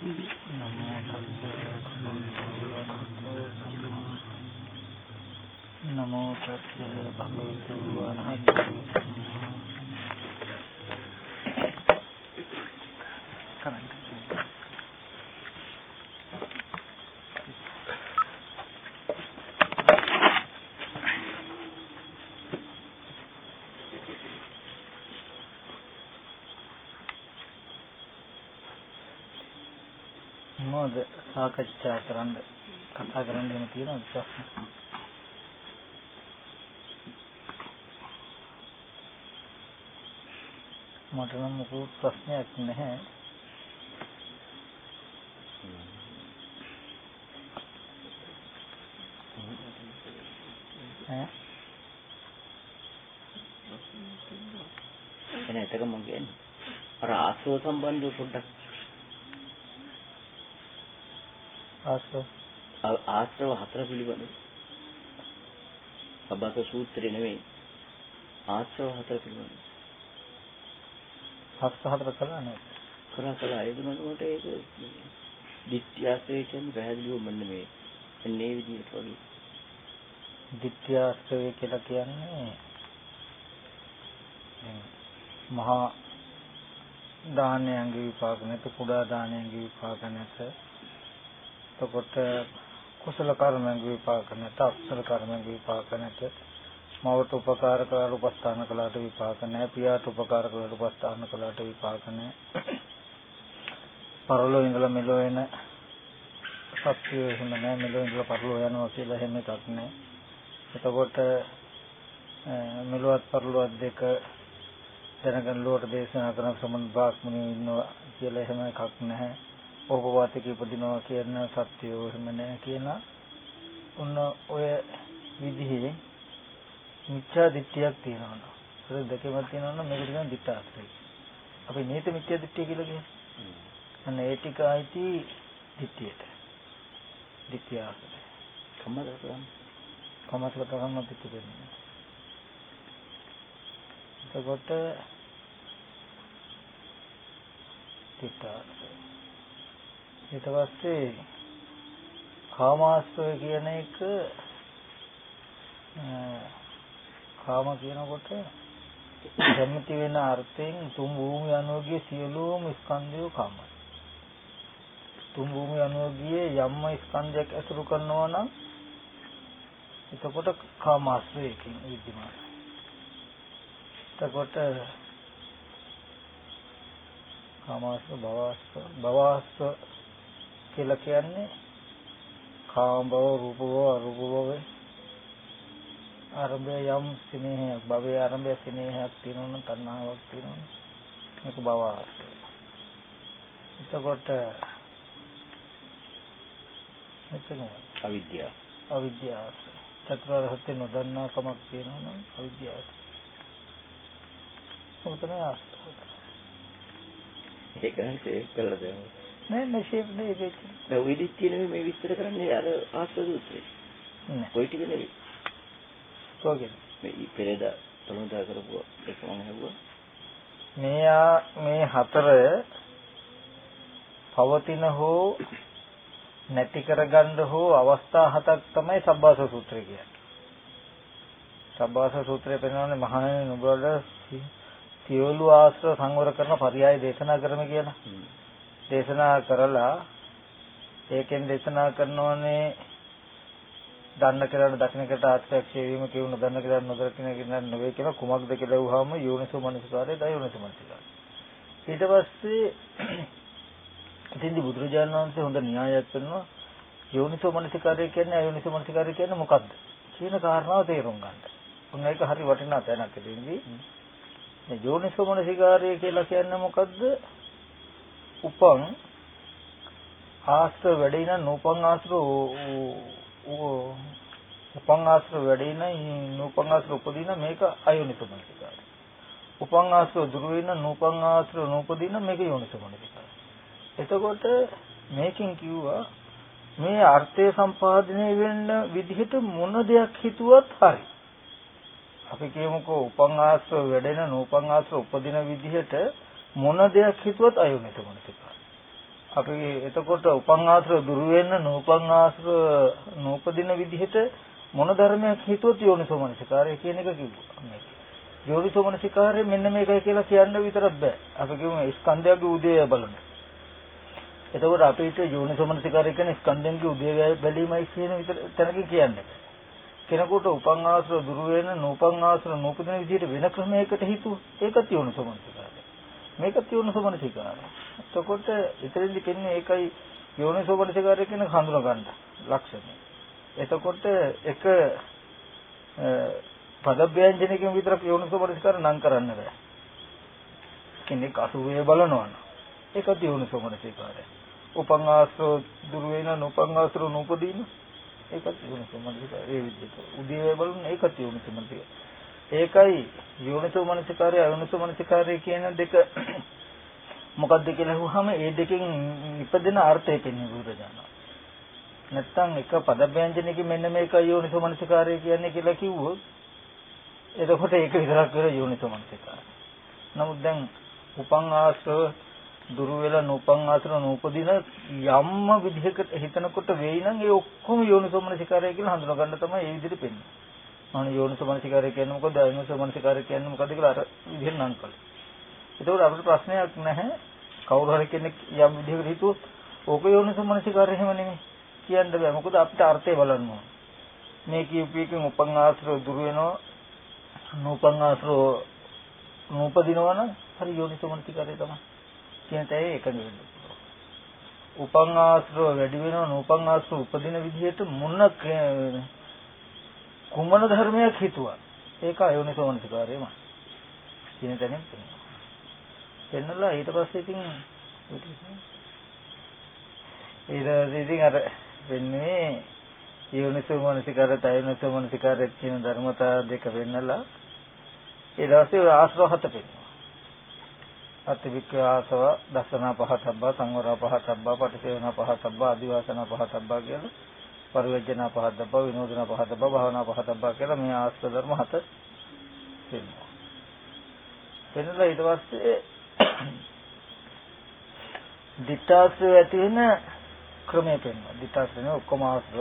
නමෝ තස්සේ භගවතු වරහතෝ මොකද සාකච්ඡා කරන්න කතා කරන්න එහෙම තියෙන ප්‍රශ්න මට නම් මොකෝ ප්‍රශ්නයක් නැහැ එන එතක මම කියන්නේ අර ආශ්‍රව සම්බන්ධව පොඩ්ඩක් ආශ්‍රව හතර පිළිබඳව සබ්බත සූත්‍රේ නෙවෙයි ආශ්‍රව හතර පිළිබඳව හතර කළා නේද කරා ඒ දුන්නට ඒක දිට්ඨියස්ත්‍රය කියන්නේ පැහැදිලිව මොන්න මේ එන්නේ විදිහට වගේ දිට්ඨියස්ත්‍රය කියලා කියන්නේ මහා දානයන්ගේ විපාක නැත කුඩා දානයන්ගේ විපාක නැත එතකොට කුසල කර්මයන්ගේ විපාක නැත අකුසල කර්මයන්ගේ විපාක නැත මවට උපකාර කළාට උපස්ථාන කළාට විපාක නැහැ පියාට උපකාර කළාට උපස්ථාන කළාට විපාක නැහැ පරලෝ ඉඳලා මෙලෝ එන සත්‍යය එහෙම නැහැ මෙලෝ ඉඳලා පරලෝ යනවා කියලා එහෙම එකක් නැහැ එතකොට මෙලොවත් පරලොවත් දෙක දැනගෙන ලෝට දේශනා කරන සමන් බ්‍රාහ්මණයෝ ඉන්නවා කියලා එහෙම එකක් නැහැ ඕපවාතික ඉපදිනවා කියන සත්‍යය එහෙම නැහැ කියලා ඔන්න ඔය විදිහේ මිත්‍යා දිට්ඨියක් තියෙනවා. ඒක දෙකම තියෙනවා මේක කියන දිට්ඨාස්ත්‍රය. අපි නීත මිත්‍යා දිට්ඨිය කියලා කියන්නේ. අන්න ඒ ටික ආйти දිට්ඨියට. දිට්ඨියාස්ත්‍රය. කමස්ල කරන්න දිට්ඨිය කියන්නේ. එතකොට දිට්ඨාස්ත්‍රය. ඊට පස්සේ කාමාස්ත්‍රය කියන එක කාම කියනකොට කැමති වෙන අර්ථයෙන් තුන් භූමි අනුෝගිය සියලුම ස්කන්ධය කාමයි. තුන් භූමි අනුෝගියේ යම්ම ස්කන්ධයක් ඇසුරු කරනවා නම් එතකොට කාමාශ්‍රයකින් විද්‍යමානයි. එතකොට කාමාශ්‍ර භවශ්‍ර කියලා කියන්නේ කාම භව රූප භව අරූප භව ආරම්භය යම් සිනේහයක් භවයේ ආරම්භය සිනේහයක් තියෙනවා නම් තණ්හාවක් තියෙනවා නම් මේක භව ආශ්‍රය. එතකොට මෙතන අවිද්‍යාව චතුරාර්ය සත්‍ය නොදන්නා කමක් තියෙනවා නම් අවිද්‍යාව. මොකටද ආශ්‍රය? ඒක ඒක කළා දැන් නෑ ෂේප් නේ ඒක. දැන් ඔය දිට්ඨිය මේ විස්තර කරන්නේ අර ආශ්‍රය සූත්‍රේ. නෑ. ඔය ටික නෙවෙයි. මේ පෙරේද තමුදා කරපුවා ඒක මම හෙව්වා මේ හතර පවතින හෝ නැති කරගන්න හෝ අවස්ථා හතක් තමයි සබ්බාස සූත්‍රය කියන්නේ. සබ්බාස සූත්‍රය පෙන්වන්නේ මහණෙනි නුඹට සියලු ආශ්‍රව සංවර කරන පරයය දේශනා කරමු කියලා. දේශනා කරලා ඒකෙන් දේශනා කරනෝනේ දන්න කියලා දකින්න කියලා ආත්‍යක්ෂය වීම කියුණ දන්න කියලා නොදකින්න කියලා නෙවෙයි කියලා කුමක්ද කියලා වහම යෝනිසෝ මනසිකාරය දයෝනිසෝ මනසිකාරය. ඊට පස්සේ ඉතින්දි බුදුරජාණන් වහන්සේ හොඳ න්‍යායක් කරනවා යෝනිසෝ මනසිකාරය කියන්නේ අයෝනිසෝ මනසිකාරය කියන්නේ මොකක්ද කියන කාරණාව තේරුම් ගන්න. උන් ඒක හරි වටිනා තැනක් ඉතින්දි මේ යෝනිසෝ මනසිකාරය කියලා කියන්නේ මොකද්ද? උපං ආශ්‍රව වැඩින නූපං ආශ්‍රව උපං ආශ්‍රව වැඩින නූපං ආශ්‍රව උපදින මේක අයෝනිසෝ මනසිකාරය. උපං ආශ්‍රව දුර වෙන නූපං ආශ්‍රව නූපදින මේක යෝනිසෝ මනසිකාරය. එතකොට මේකෙන් කිව්වා මේ අර්ථය සම්පාදනය වෙන්න විදිහට මොන දෙයක් හිතුවත් හරි. අපි කියමුකෝ උපං ආශ්‍රව වැඩෙන නූපං ආශ්‍රව උපදින විදිහට මොන දෙයක් හිතුවත් අයෝනිසෝ මනසිකාරය. අපි එතකොට උපන් ආශ්‍රව දුරු වෙන නූපන් ආශ්‍රව නූපදින විදිහට මොන ධර්මයක් හිතුවොත් යෝනිසෝමනසිකාරය කියන එක කිව්වා. යෝනිසෝමනසිකාරය මෙන්න මේකයි කියලා කියන්න විතරක් බෑ. අපි කියමු ස්කන්ධයගේ උදේ බලන. එතකොට අපිට යෝනිසෝමනසිකාරය කියන්නේ ස්කන්ධයන්ගේ උදේ බැලීමයි කියන විතර තැනකින් කියන්නේ. කෙනෙකුට උපන් ආශ්‍රව දුරු වෙන නූපන් ආශ්‍රව නූපදින විදිහට වෙන ක්‍රමයකට හිතුවොත් ඒකත් යෝනිසෝමනසිකාරය. මේකත් යෝනිසෝමනසිකාරය. එතකොට ඉතින්දි කියන්නේ ඒකයි යෝනිසෝමනසිකාරය කියන හඳුනා ගන්න ලක්ෂණය. එතකොට එක පදව්‍යංජනකින් විතරක් යෝනිසෝමනසිකාරය නම් කරන්න බෑ. කෙනෙක් අසුවේ බලනවා නම් ඒකත් යෝනිසෝමනසිකාරය. උපන් ආශ්‍රව දුරු වෙන නූපන් ආශ්‍රව නූපදින ඒකත් යෝනිසෝමනසිකාරය. ඒ විදිහට උදේ බලන ඒකත් යෝනිසෝමනසිකාරය. ඒකයි යෝනිසෝමනසිකාරය අයෝනිසෝමනසිකාරය කියන දෙක මොකක්ද කියලා අහුවම ඒ දෙකෙන් ඉපදෙන අර්ථය පෙන්වන්නේ බුදුරජාණන්. නැත්තම් එක පදව්‍යංජනකින් මෙන්න මේක යෝනිසෝමනසිකාරය කියන්නේ කියලා කිව්වොත් එතකොට ඒක විතරක් වෙලා යෝනිසෝමනසිකාරය. නමුත් දැන් උපන් ආශ්‍රව දුරු වෙලා නූපන් ආශ්‍රව නූපදින යම්ම විදිහකට හිතනකොට වෙයි නම් ඒ ඔක්කොම යෝනිසෝමනසිකාරය කියලා හඳුනා ගන්න තමයි ඒ විදිහට පෙන්වන්නේ. අනේ යෝනිසෝමනසිකාරය කියන්නේ මොකද? අයෝනිසෝමනසිකාරය කියන්නේ මොකද කියලා අර විදිහෙන් නම් කළා. ඒකෝට අපිට ප්‍රශ්නයක් නැහැ. කවුරු හරි කෙනෙක් යම් විදිහකට හිතුවොත් ඕක යෝනිසෝමනසිකාරය එහෙම නෙමෙයි කියන්න බෑ. මොකද අපිට අර්ථය බලන්න ඕන. මේ කියපේකින් උපන් ආශ්‍රව දුරු වෙනවා නූපන් ආශ්‍රව නූපදිනවා නම් හරි යෝනිසෝමනසිකාරය තමයි. කියන තේ එකඟ වෙන්න. උපන් ආශ්‍රව වැඩි වෙනවා නූපන් ආශ්‍රව උපදින විදිහට මොන කුමන ධර්මයක් හිතුවා ඒක අයෝනිසෝමනසිකාරයමයි කියන තැනින් පෙන්නලා ඊට පස්සේ ඉතින් අර වෙන්නේ යෝනිසෝමනසිකාරය අයෝනිසෝමනසිකාරය කියන ධර්මතා දෙක වෙන්නලා ඒ දවසේ ආශ්‍රව හත පෙන්වනවා. අතිවික්‍රාසව දසනා පහතබ්බා සංවර පහතබ්බා පටිසේවන පහතබ්බා අදිවාසන පහතබ්බා කියලා පරිවර්ජන පහතබ්බා විනෝදන පහතබ්බා භාවනා පහතබ්බා කියලා මේ ආශ්‍රව ධර්ම හත තියෙනවා. එතනලා ඊට පස්සේ දිට්ඨාශ්‍රය ඇති වෙන ක්‍රමය පෙන්වනවා. දිට්ඨාශ්‍රය ඔක්කොම ආශ්‍රව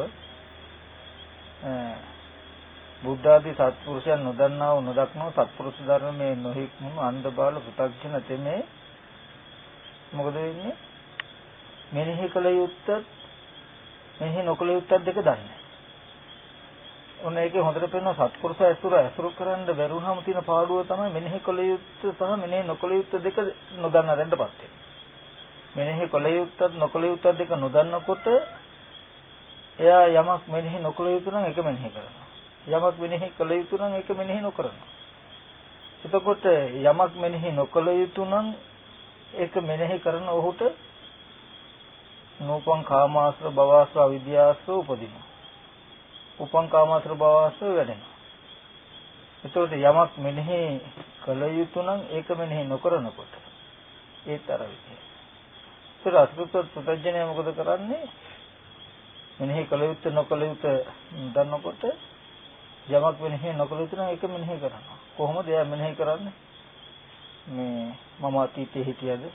බුද්ධ ආදී සත්පුරුෂයන් නොදන්නා වූ නොදක්නෝ සත්පුරුෂ ධර්මයේ නොහික්මුණු අන්ධ බාල පු탁ජන තෙමේ මොකද වෙන්නේ? මෙනෙහි කළ යුත්තත් මෙනෙහි නොකළ යුත්තත් දෙක දන්නේ. ඔන්න ඒකේ හොඳට පේනවා සත්පුරුෂ ඇසුරු කරන්න බැරුණාම තියෙන පාඩුව තමයි මෙනෙහි කළ යුත්ත සහ මෙනෙහි නොකළ යුත්ත දෙක නොදන්න දෙන්නපත් වෙනවා. මෙනෙහි කළ යුත්තත් නොකළ යුත්තත් දෙක නොදන්නකොට එයා යමක් මෙනෙහි නොකළ යුතු නම් ඒක මෙනෙහි කරනවා. යමක් මෙනෙහි කළ යුතු නම් ඒක මෙනෙහි නොකරනවා. එතකොට යමක් මෙනෙහි නොකළ යුතු නම් ඒක මෙනෙහි කරන ඔහුට නූපං කාමාශ්‍ර භවශ්‍ර අවිද්‍යාශ්‍ර උපදිනවා. උපං කාමාශ්‍ර භවශ්‍ර වැඩෙනවා. එතකොට යමක් මෙනෙහි කළ යුතු නම් ඒක මෙනෙහි නොකරනකොට ඒතර විදිය. ඒතර අසුතත් පුතඥය මොකද කරන්නේ? මෙනෙහි කළ යුතු නොකළ යුතු දන්නකොට යමක් මෙනෙහි නොකළ යුතු නම් ඒක මෙනෙහි කරනවා. කොහොමද එයා මෙනෙහි කරන්නේ? මේ මම අතීතයේ හිටියද?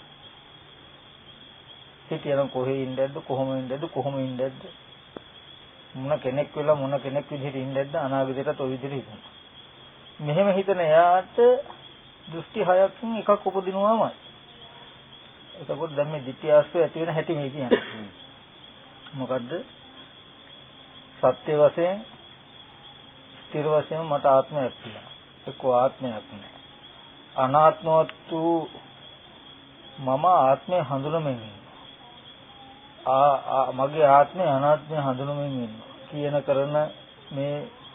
හිටියනම් කොහේ ඉඳද්ද? කොහොම ඉඳද්ද? කොහොම ඉඳද්ද? මොන කෙනෙක් වෙලා මොන කෙනෙක් විදිහට ඉඳද්ද? අනාගතයටත් ඔය විදිහට හිතනවා. මෙහෙම හිතන එයාට දෘෂ්ටි හයකින් එකක් උපදිනවාමයි. එතකොට දැන් මේ ditthi ආශ්‍රය ඇති වෙන හැටි මේ කියන්නේ. මොකද්ද? සත්‍ය වශයෙන් ස්ථිර වශයෙන් මට ආත්මයක් තියෙනවා. ඒක ආත්මයක් නෑ. අනාත්මවත් වූ මම ආත්මය හඳුනමින් ඉන්නවා. මගේ ආත්මය අනාත්මය හඳුනමින් ඉන්නවා. කියන කරන මේ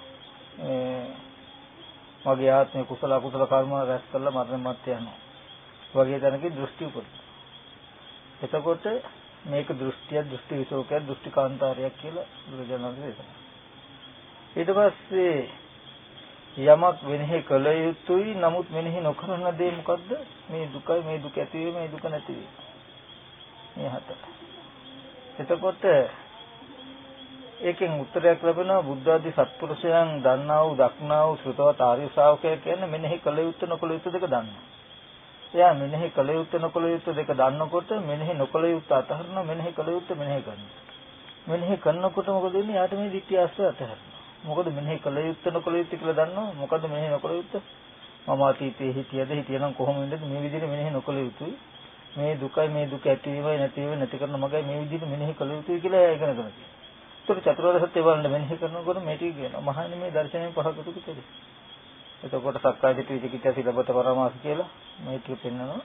මගේ ආත්මය කුසල අකුසල කර්ම රැස් කරලා මරණ මත් යනවා. වගේ තැනක දෘෂ්ටි උපදිනවා. එතකොට මේක දෘෂ්ටිය දෘෂ්ටි විසෝකය දෘෂ්ටි කාන්තාරයක් කියලා බුදුරජාණන් වහන්සේ ඊට පස්සේ යමක් වෙනෙහි කළ යුතුයි නමුත් මෙනෙහි නොකරන දේ මොකද්ද? මේ දුකයි මේ දුක ඇති වීම මේ දුක නැති වීම. මේ හත. එතකොට ඒකෙන් උත්තරයක් ලැබෙනවා බුද්ධ ආදී සත්පුරුෂයන් දන්නා වූ දක්නා වූ ශ්‍රතවත් ආර්ය ශ්‍රාවකය කියන්නේ මෙනෙහි කළ යුතු නොකළ යුතු දෙක දන්නවා. එයා මෙනෙහි කළ යුත්තේ නොකළ යුත්තේ දෙක දන්නකොට මෙනෙහි නොකළ යුත්තේ අතහරිනවා, මෙනෙහි කළ යුත්තේ මෙනෙහි කරනවා. මෙනෙහි කරනකොට මොකද වෙන්නේ? යාට මේ ditthi ආශ්‍රය අතහරිනවා. මොකද මෙනෙහි කළ යුත්තේ නොකළ යුත්තේ කියලා දන්නවා. මොකද මෙනෙහි නොකළ යුත්තේ? මම අතීතයේ හිටියනම් කොහොම වෙන්නද මේ විදිහට මෙනෙහි නොකළ යුතුයි. මේ දුකයි මේ දුක ඇතිවීමයි නැතිවීම නැති කරන මගයි මේ විදිහට මෙනෙහි කළ යුතුයි කියලා ඉගෙන ගන්නවා. ඒතර චතුරාර්ය සත්‍ය බලන්න මෙනෙහි කරනකොට මේ ටික කියනවා. මහන්නේ මේ දර්ශනයෙන් පහකට කිව්වද? එතකොට සක්කාය දිට්ඨි විචිකිච්ඡා සීලබ්බත පරමාස කියලා මේ ටික පෙන්නනවා.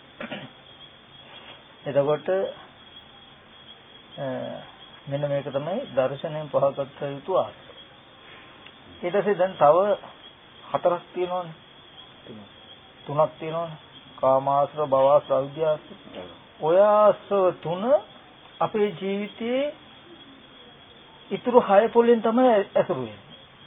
එතකොට මෙන්න මේක තමයි දර්ශනයෙන් පහකට යුතු ආකාරය. ඊට පස්සේ දැන් තව හතරක් තියෙනවනේ. තුනක් තියෙනවනේ. කාමාශ්‍රව, භවශ්‍රව, අවිද්‍යාශ්‍රව. ඔය ආශ්‍රව තුන අපේ ජීවිතයේ ඉතුරු 6 පොලෙන් තමයි ඇසුරු වෙන්නේ.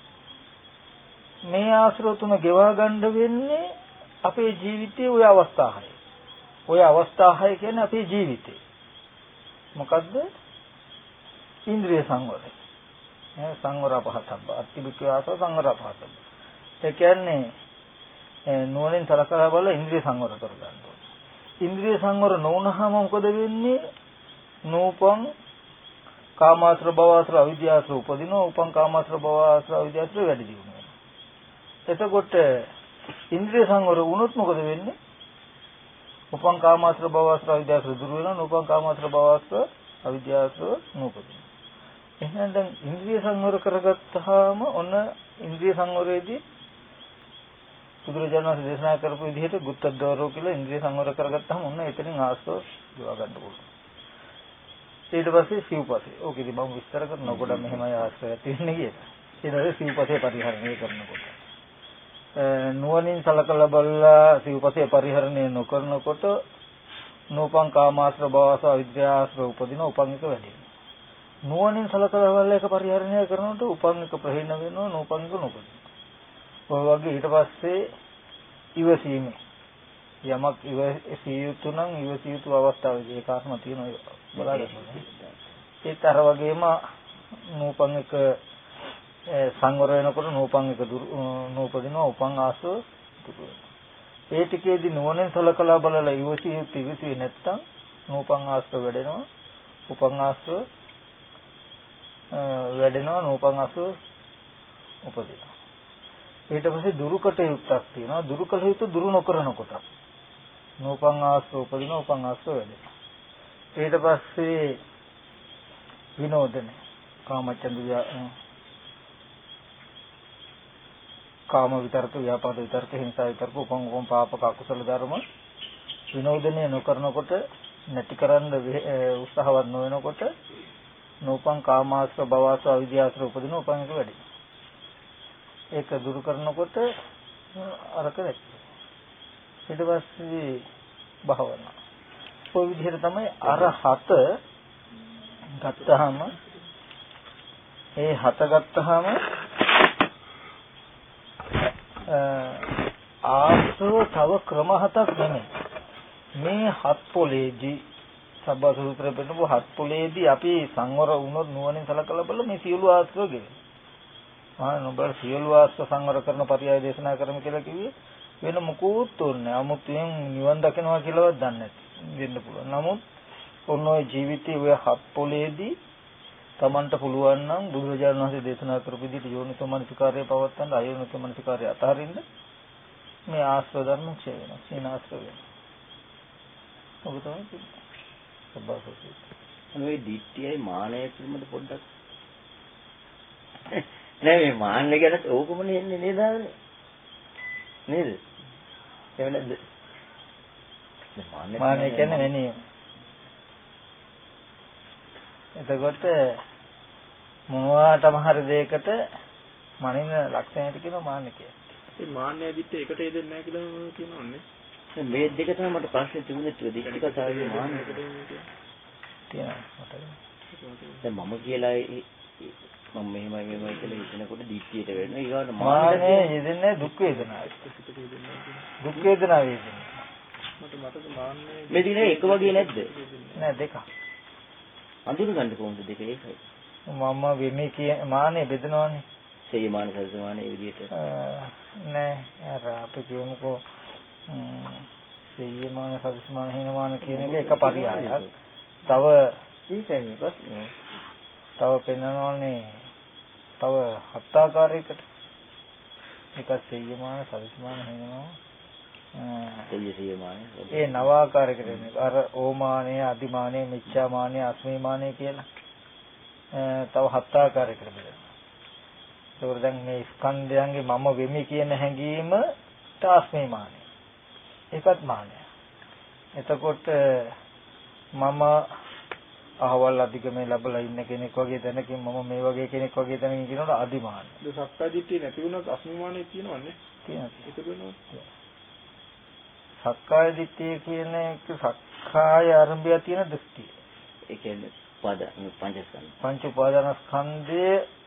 මේ ආශ්‍රව තුන ගෙවා ගන්න වෙන්නේ අපේ ජීවිතයේ ওই අවස්ථා 6. ওই අවස්ථා 6 කියන්නේ අපේ ජීවිතේ. මොකද්ද? ඉන්ද්‍රිය සංවරය. සංවර පහතබ්බ. අත්තිබික්ක ආසව සංවර පහතබ්බ. ඒ කියන්නේ නුවණින් සලකලා බලලා ඉන්ද්‍රිය සංවර කරගන්න ඕනේ. ඉන්ද්‍රිය සංවර නොවුනහම මොකද වෙන්නේ? නූපං කාමාශ්‍රව, භවශ්‍රව, අවිද්‍යාශ්‍රව උපදිනවා. උපං කාමාශ්‍රව, භවශ්‍රව, අවිද්‍යාශ්‍රව වැඩි දියුණු වෙනවා. එතකොට ඉන්ද්‍රිය සංවර වුණොත් මොකද වෙන්නේ? උපං කාමාශ්‍රව, භවශ්‍රව, අවිද්‍යාශ්‍රව දුර වෙනවා. නූපං කාමාශ්‍රව, භවශ්‍රව, අවිද්‍යාශ්‍රව නූපදිනවා. එහෙනම් දැන් ඉන්ද්‍රිය සංවර කරගත්තාම ඔන්න ඉන්ද්‍රිය සංවරයේදී බුදුරජාණන් වහන්සේ දේශනා කරපු විදිහට ගුත්තද්වාරෝ කියලා ඉන්ද්‍රිය සංවර කරගත්තාම ඔන්න එතනින් ආශ්‍රව ගිවා ගන්න පුළුවන්. ඊට පස්සේ සිව්පසේ. ඕකෙදි මම විස්තර කරනවා ගොඩක් මෙහෙමයි ආශ්‍රය තියෙන්නේ කියලා. ඊට පස්සේ සිව්පසේ පරිහරණය කරනකොට නුවණින් සලකලා බලලා සිව්පසේ පරිහරණය නොකරනකොට නූපං කාමාශ්‍රව, භවශ්‍රව, අවිද්‍යාශ්‍රව උපදින උපන් එක වැඩි වෙනවා. නුවණින් සලකලා බලලා එක පරිහරණය කරනකොට උපන් එක ප්‍රහීන වෙනවා, නූපන් එක නොපදිනවා. ඔය වගේ ඊට පස්සේ ඉවසීම යමක් ඉවසිය යුතු නම් ඉවසිය යුතු අවස්ථාවේදී ඒ කාරණා තියෙනවා බලාගන්න. ඒත් අර වගේම නූපන් එක සංවර වෙනකොට නූපන් එක නූපදිනවා, උපන් ආශ්‍රව දුර වෙනවා. ඒ ටිකේදී නුවණින් සලකලා බලලා ඉවසිය යුතු ඉවසිය නැත්තම් නූපන් ආශ්‍රව වැඩෙනවා, උපන් ආශ්‍රව වැඩෙනවා, නූපන් ආශ්‍රව උපදිනවා. ඊට පස්සේ දුරුකට යුක්තක් තියෙනවා. දුරු කළ යුතු දුරු නොකරනකොට නූපන් ආශ්‍රව උපදින, උපන් ආශ්‍රව වැඩෙනවා. ඊට පස්සේ විනෝදන කාමචන්ද කාම විතරක, ව්‍යාපාද විතරක, හිංසා විතරක, උපන් පාපක අකුසල ධර්ම විනෝදනය නොකරනකොට නැති කරන්න උත්සාහවත් නොවනකොට නූපන් කාමාශ්‍රව, භවශ්‍රව, අවිද්‍යාශ්‍රව උපදින, උපන් එක වැඩෙනවා. ඒක දුරු කරනකොට අරක නැති. ඊට පස්සේ භාවනා. ඔය විදිහට තමයි අර 7 ගත්තාම ඒ 7 ගත්තාම ආශ්‍රව තව ක්‍රම 7ක් නෙමෙයි. මේ 7 පොලේදී සබ්බ සූත්‍රය පෙන්නපු 7 පොලේදී අපි සංවර වුණොත් නුවණින් සලකලා බලලා මේ සියලු ආශ්‍රව ගෙවෙනවා. නුඹලා සියලු ආශ්‍රව සංවර කරන පරියාය දේශනා කරමු කියලා කිව්වේ වෙන මොකුත් උන්නේ. 아무තෙන් නිවන් දකිනවා කියලාවත් දන්නේ නැති වෙන්න පුළුවන්. නමුත් ඔන්න ඔය ජීවිතයේ ඔය 7 පොලේදී Tamanට පුළුවන් නම් බුදුරජාණන් වහන්සේ දේශනා කරපු විදිහට යෝනිසෝ මනසිකාර්යය පවත්තන්න, අයෝනිසෝ මනසිකාර්යය අතහරින්න මේ ආශ්‍රව ධර්ම ක්ෂය වෙනවා. සීනාශ්‍රව වෙනවා. ඔබ තමයි සබ්බාසෝසී. මේ දිට්ඨියයි මානයයි පිළිබඳ පොඩ්ඩක් නෑ මේ මාන්න ගැනත් ඕකමනේ එන්නේ නේද නේද? එහෙම නැද්ද? මාන්නය කියන්නේ වෙන්නේ. එතකොට මොනවාටම හරි දෙයකට මනින ලක්ෂණයට කියනවා මාන්න කියලා. ඒ මාන්නය දිත්ත එකට යෙදෙන්නේ නැහැ කියලා කියනවනේ. මේ දෙක තමයි මට ප්‍රශ්නේ තිබුණේ. දිට්ඨි කතාවේ මාන්නය තියෙනවා. දැන් මම කියලා මම මෙහෙමයි කියලා හිතනකොට දිට්ඨියට වෙනවා. ඊගාට මාන්නේ යෙදෙන්නේ දුක් වේදනාවයි. දුක් වේදනාව වේදෙන්නේ. මට මාන්නේ මේ දිනේ එක වගේ නැද්ද? නෑ දෙකක්. අඳුරගන්න කොහොමද දෙක ඒකයි? මම වෙමි කිය මාන්නේ බෙදනවනේ. සේමාන සල්සමාන ඒ විදිහට. නෑ අර අපි කියමුකෝ සීමාන සවිස්මාන හේනමාන කියන එක එක පරියායක්. තව ඒකයි ප්‍රශ්නේ. තව පෙන්වනවානේ තව හත් ආකාරයකට. එකක් සීමාන සවිස්මාන හේනමාන සීමාන. ඒ නව ආකාරයකට එන්නේ. අර ඕමානය, අදිමානය, මිච්ඡාමානය, අස්මිමානය කියලා. තව හත් ආකාරයකට බෙදෙනවා. ඒකෝර දැන් මේ ස්කන්ධයන්ගේ මම වෙමි කියන හැඟීම තාස්මිමානය. ඒකත් මානය. එතකොට මම අහවල් අධිගමේ ලැබලා ඉන්න කෙනෙක් වගේ දැනකින් මම මේ වගේ කෙනෙක් වගේ දැනකින් කියනකොට අදිමානය. ඒ සක්කාදිට්ඨිය නැති වුණත් අස්මිමානෙ තියෙනවන්නේ. තියෙනවා. ඒක වෙනවා. සක්කාය දිට්ඨිය කියන එක සක්කාය ආරම්භය තියෙන දෘෂ්ටිය. ඒ කියන්නේ පංචස්කන්ධ. පංච උපාදානස්කන්ධය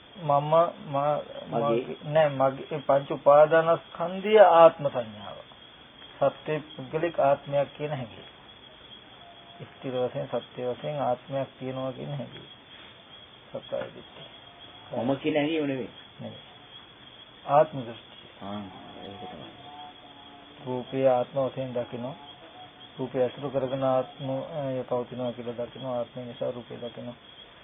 මගේ පංච උපාදානස්කන්ධය ආත්ම සංඥාව. සත්‍ය පුද්ගලික ආත්මයක් කියන හැඟීම. ස්ථිර වශයෙන් සත්‍ය වශයෙන් ආත්මයක් තියෙනවා කියන හැඟීම. සක්කාය දිට්ඨිය. මම කියන හැඟීම නෙවෙයි. ආත්ම දෘෂ්ටිය. ඒක තමයි. රූපය ආත්ම වශයෙන් දකිනවා. රූපය අසුර කරගෙන ආත්මය පවතිනවා කියලා දකිනවා. ආත්මය නිසා රූපය දකිනවා.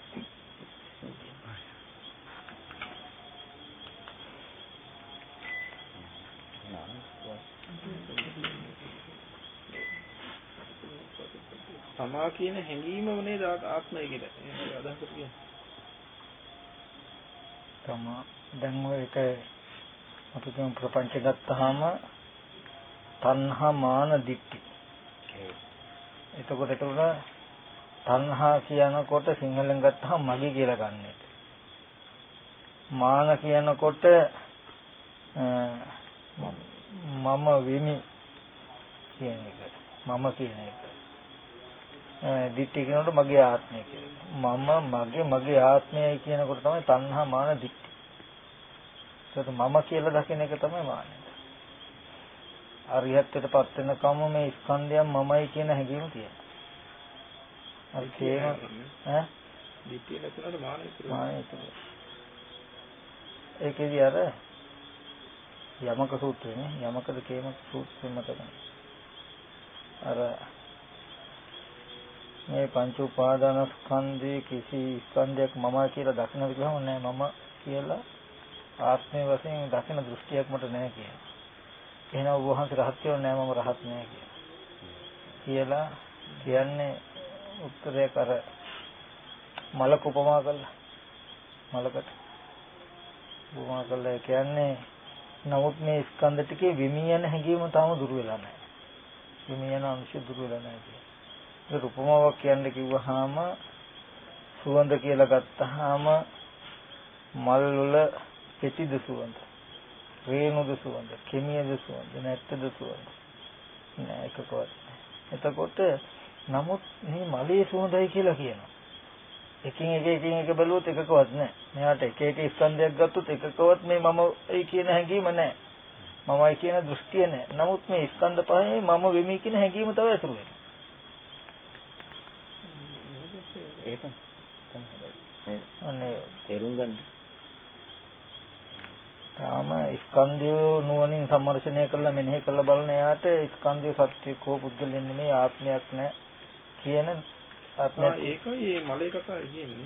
තමා කියන හැඟීමම නේද ආත්මය කියලා. ඒක අදහස් කියන්නේ. තමා දැන් ඔය එක අපි කියන ප්‍රපංච ගත්තාම තණ්හා මාන දිට්ඨි. එතකොට තණ්හා කියනකොට සිංහලෙන් ගත්තාම මගේ කියලා ගන්න එක. මාන කියනකොට මම වෙමි කියන එක. මම කියන එක. දිට්ඨි කියනකොට මගේ ආත්මය කියලා. මගේ ආත්මයයි කියනකොට තමයි තණ්හා මාන දිට්ඨි. ඒකට මම කියලා දකින එක තමයි මානය. අරියත්වයටපත් වෙනකම් මේ ස්කන්ධයන් මමයි කියන හැඟීම තියෙනවා. අර තේම ඈ දිට්ඨිය නැතුනට මානෙ තියෙනවා. ඒකේදී අර යමක සූත්‍රනේ යමකද කේමක සූත්‍රෙ මතකයි. අර මේ පංච උපාදානස්කන්ධයේ කිසි ස්කන්ධයක් මම කියලා දකින්නද කියවම නෑ මම කියලා ආත්මය වශයෙන් දකින දෘෂ්ටියක් මට නෑ කියනවා. එහෙනම් ඔබ වහන්සේ රහත් කියව නෑ මම රහත් නෑ කියලා කියන්නේ උත්තරයක් අර මලක උපමා කළා. මලකට උපමා කළා කියන්නේ නමුත් මේ ස්කන්ධ ටිකේ විමියන හැඟීම තාම දුර වෙලා නැහැ. විමියන අංශ දුර වෙලා නැහැ කියන්නේ. ඒක උපමාවක් කියන්න කිව්වහම සුවඳ කියලා ගත්තාම මල් වල පෙතිද සුවඳ, රේණුද සුවඳ, කෙමියද සුවඳ, නැත්තද සුවඳ. නෑ එකකවත්. එතකොට නමුත් මේ මලේ සුවඳයි කියලා කියනවා. එකින් එක බැලුවොත් එකකවත් නැහැ. මෙයාට එක ස්කන්ධයක් ගත්තොත් එකකවත් මේ මමයි කියන හැඟීම නැහැ. මමයි කියන දෘෂ්ටිය නැහැ. නමුත් මේ ස්කන්ධ පහේ මම වෙමි කියන හැඟීම තමයි අතුරු වෙන්නේ. ඒක තමයි. අනේ තේරුම් ගන්න. තාම ස්කන්ධය නුවණින් සම්මර්ෂණය කරලා මෙනෙහි කරලා බලන එයාට ස්කන්ධය සත්‍යකෝ පුද්ගලෙන් නෙමෙයි ආත්මයක් නැහැ කියන ඒකයි මේ මලේ කතා කියන්නේ.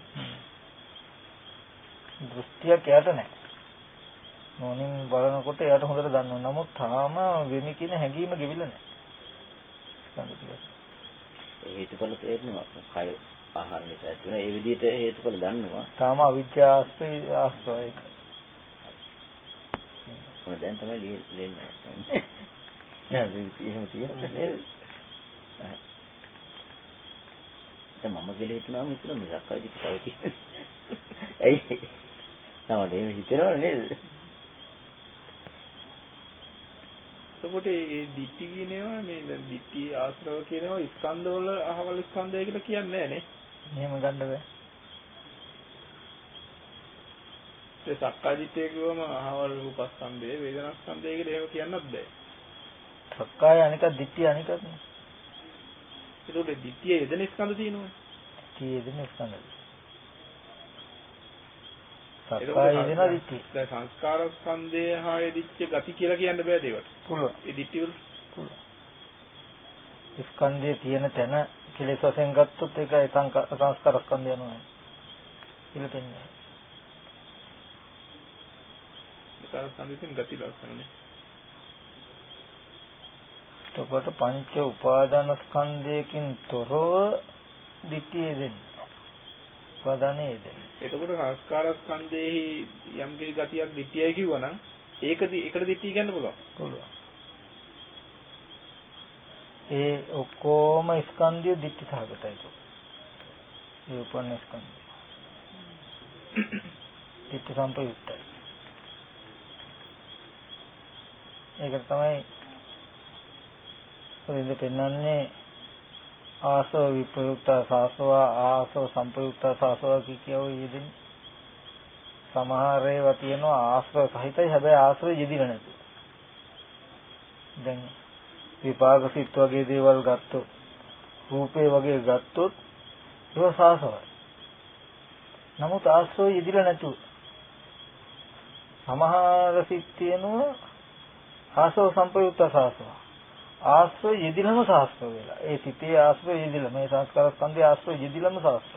දෘෂ්ටියක් යට නැහැ. මොනින් බලනකොට එයාට හොඳට දන්නවා. නමුත් තාම වෙමි කියන හැඟීම ගෙවිලා නැහැ. ස්කන්ධ ටික. හේතුඵල තේරෙනවා. කය ආහාර නිසා ඇති වෙන ඒ විදිහට හේතුඵල දන්නවා. තාම අවිද්‍යාවයි. මොන දැන් තමයි ලෙන්නේ. නෑ එහෙම තියෙන්නේ. මම කියලා හිතනවා මිතුරු මිසක් අයිති කතාව කියන්නේ. ඇයි? තමයි එහෙම හිතනවනේ නේද? එතකොට මේ දිට්ඨි කියනවා මේ දැන් දිට්ඨි ආශ්‍රව කියනවා ස්කන්ධ වල අහවල ස්කන්ධය කියලා කියන්නේ නැහැ නේ. එහෙම ගන්න බෑ. ඒ සක්කාදිට්ඨිය කියවම අහවල රූපස්කන්ධය වේදනාස්කන්ධය කියලා එහෙම කියන්නත් බෑ. සක්කාය අනික දිට්ඨිය අනිකත් නේ. ඒකට දිට්ඨිය යෙදෙන ස්කන්ධ තියෙනවා. දිට්ඨිය යෙදෙන ස්කන්ධ. සක්කාය යෙදෙන දිට්ඨිය. දැන් සංස්කාර ස්කන්ධය හා යෙදිච්ච ගති කියලා කියන්න බෑ ඒවට. පුළුවන්. ඒ දිට්ඨිය වල. පුළුවන්. ස්කන්ධයේ තියෙන තැන කෙලෙස් වශයෙන් ගත්තොත් ඒක සංස්කාර ස්කන්ධය යනවා කියලා තේන්නේ. ඒක සංසිඳින් ගති ලක්ෂණනේ. එතකොට පංච උපාදාන ස්කන්ධයකින් තොරව දිට්ඨිය දෙන්නේ. උපාදානයේ දෙන්නේ. එතකොට සංස්කාර ස්කන්ධයේ යම් කිසි ගතියක් දිට්ඨියයි කිව්වනම් ඒකට දිට්ඨිය කියන්න පුළුවන්. පුළුවන්. ඒ ඔක්කොම ස්කන්ධය දිට්ඨි සහගතයි. ඒ උපන්න ස්කන්ධය. දිට්ඨි සම්පයුක්තයි. ඒක තමයි ඔයද පෙන්වන්නේ ආසව විප්‍රයුක්ත සාසව ආසව සම්පයුක්ත සාසව කියෝ යෙදින් සමහර ඒවා තියෙනවා ආශ්‍රව සහිතයි හැබැයි ආශ්‍රව යෙදිලා නැති. දැන් විපාක සිත් වගේ දේවල් ගත්තොත් රූපේ වගේ ගත්තොත් ඒක සාසවයි. නමුත් ආශ්‍රව යෙදිලා නැතුව සමහර සිත් තියෙනවා ආශ්‍රව සම්පයුක්ත සාසව. ආශ්‍රව යෙදිලම සාස්ත්‍ර වෙලා. ඒ සිතේ ආශ්‍රව යෙදිලා මේ සංස්කාර ස්කන්ධයේ ආශ්‍රව යෙදිලම සාස්ත්‍ර.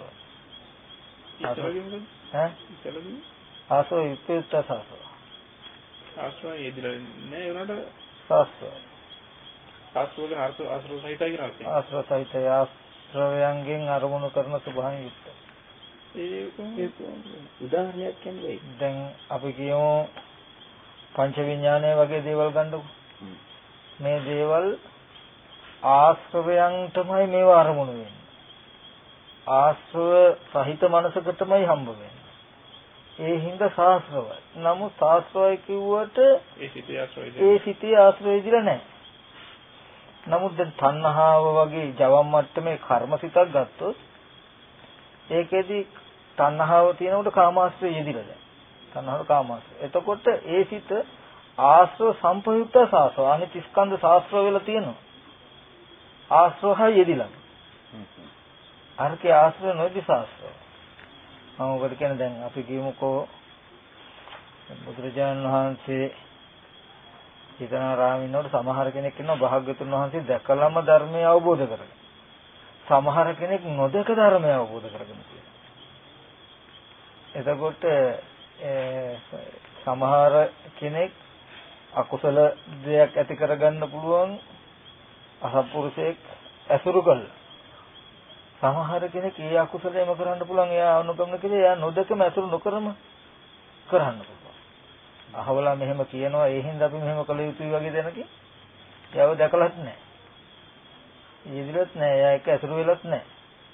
ආශ්‍රව විප්‍රයුක්ත සාස්ත්‍ර. ආශ්‍රව යෙදිලා නෑ උනට සාස්ත්‍ර. ආශ්‍රවගේ ආශ්‍රව සහිතයි කියලා කියනවා. ආශ්‍රව සහිතය ආශ්‍රවයන්ගෙන් අරමුණු කරන ස්වභාවයෙන් යුක්තයි. ඒක උදාහරණයක් කියන්නේ දැන් අපි කියමු පංච විඥානය වගේ දේවල් ගන්නකො. මේ දේවල් ආශ්‍රවයන්ටමයි මේවා අරමුණු වෙන්නේ. ආශ්‍රව සහිත මනසකටමයි හම්බ වෙන්නේ. ඒ හින්දා සාස්ත්‍රවයි. නමුත් සාස්ත්‍රවයි කිව්වට ඒ සිතේ ආශ්‍රවය ඉදිරිය නැහැ. නමුත් දැන් තණ්හාව වගේ ජවම් මට්ටමේ කර්මසිතක් ගත්තොත් ඒකෙදි තණ්හාව තියෙනකොට කාමාශ්‍රය යෙදිලා දැන්. තණ්හාව කාමාශ්‍රය. එතකොට ඒ සිත ආශ්‍රව සම්පයුක්ත සාස්ත්‍ර අනිත් ස්කන්ධ ශාස්ත්‍ර වල තියෙනවා. ආශ්‍රව යෙදිලා. අරකේ ආශ්‍රව නොදි ශාස්ත්‍ර. මම ඔබට කියන දැන් අපි කියමුකෝ බුදුරජාණන් වහන්සේ හිතනාරාමිනෝට සමහර කෙනෙක් ඉන්නවා භාග්‍යතුන් වහන්සේ දැකලම ධර්මය අවබෝධ කරගන්න. සමහර කෙනෙක් නොදක ධර්මය අවබෝධ කරගන්න තියෙනවා. එතකොට සමහර කෙනෙක් අකුසල දෙයක් ඇති කරගන්න පුළුවන් අසත්පුරුෂයෙක් ඇසුරු කළා. සමහර කෙනෙක් ඒ අකුසලයම කරන්න පුළුවන් එයා අනුගමනය කළේ එයා නොදකම ඇසුරු නොකරම කරන්න පුළුවන්. අහවලා මෙහෙම කියනවා ඒ හින්දා අපි මෙහෙම කළ යුතුයි වගේ දැනකින් එයාව දැකලත් නැහැ. යෙදිලත් නැහැ. එයා එක ඇසුරු වෙලත් නැහැ.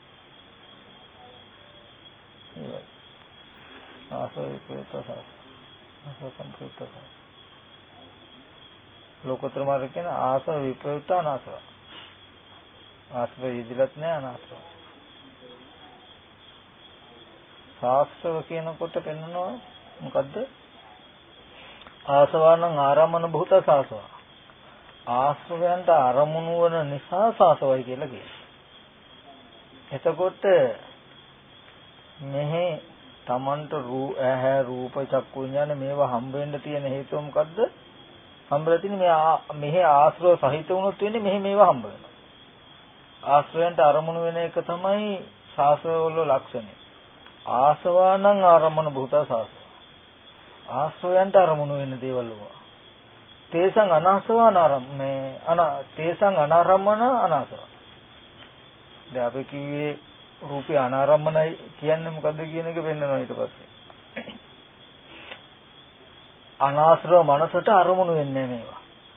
ආසයි ප්‍රේතසස්. ආසසම්ප්‍රේතසස්. ලෝකෝත්තර මාර්ග කියන ආස විප්‍රයුක්ත අනාසව. ආශ්‍රව යෙදිලත් නැහැ අනාසව. සාස්ත්‍රව කියනකොට පෙන්නනවා මොකද්ද? ආසවානං ආරම්මන භූත සාසව. ආශ්‍රවයන්ට අරමුණු වන නිසා සාසවයි කියලා කියනවා. එතකොට මෙහි තමන්ට ඇහැ රූප චක්කු විඥාන මේවා හම්බ වෙන්න තියෙන හේතුව මොකද්ද? හම්බලා තියෙන්නේ මෙහි ආශ්‍රව සහිත වුණොත් වෙන්නේ මෙහි මේවා හම්බ වෙනවා. ආශ්‍රවයන්ට අරමුණු වෙන එක තමයි සාසවවල ලක්ෂණය. ආසවානං ආරම්මන භූත සාසව. ආශ්‍රවයන්ට අරමුණු වෙන දේවල් වුණා. තේසං තේසං අනාරම්මන අනාසව. දැන් අපි කිව්වේ රූපේ අනාරම්මනයි කියන්නේ මොකද්ද කියන එක වෙන්නනවා ඊට පස්සේ. අනාශ්‍රව මනසට අරමුණු වෙන්නේ මේවා.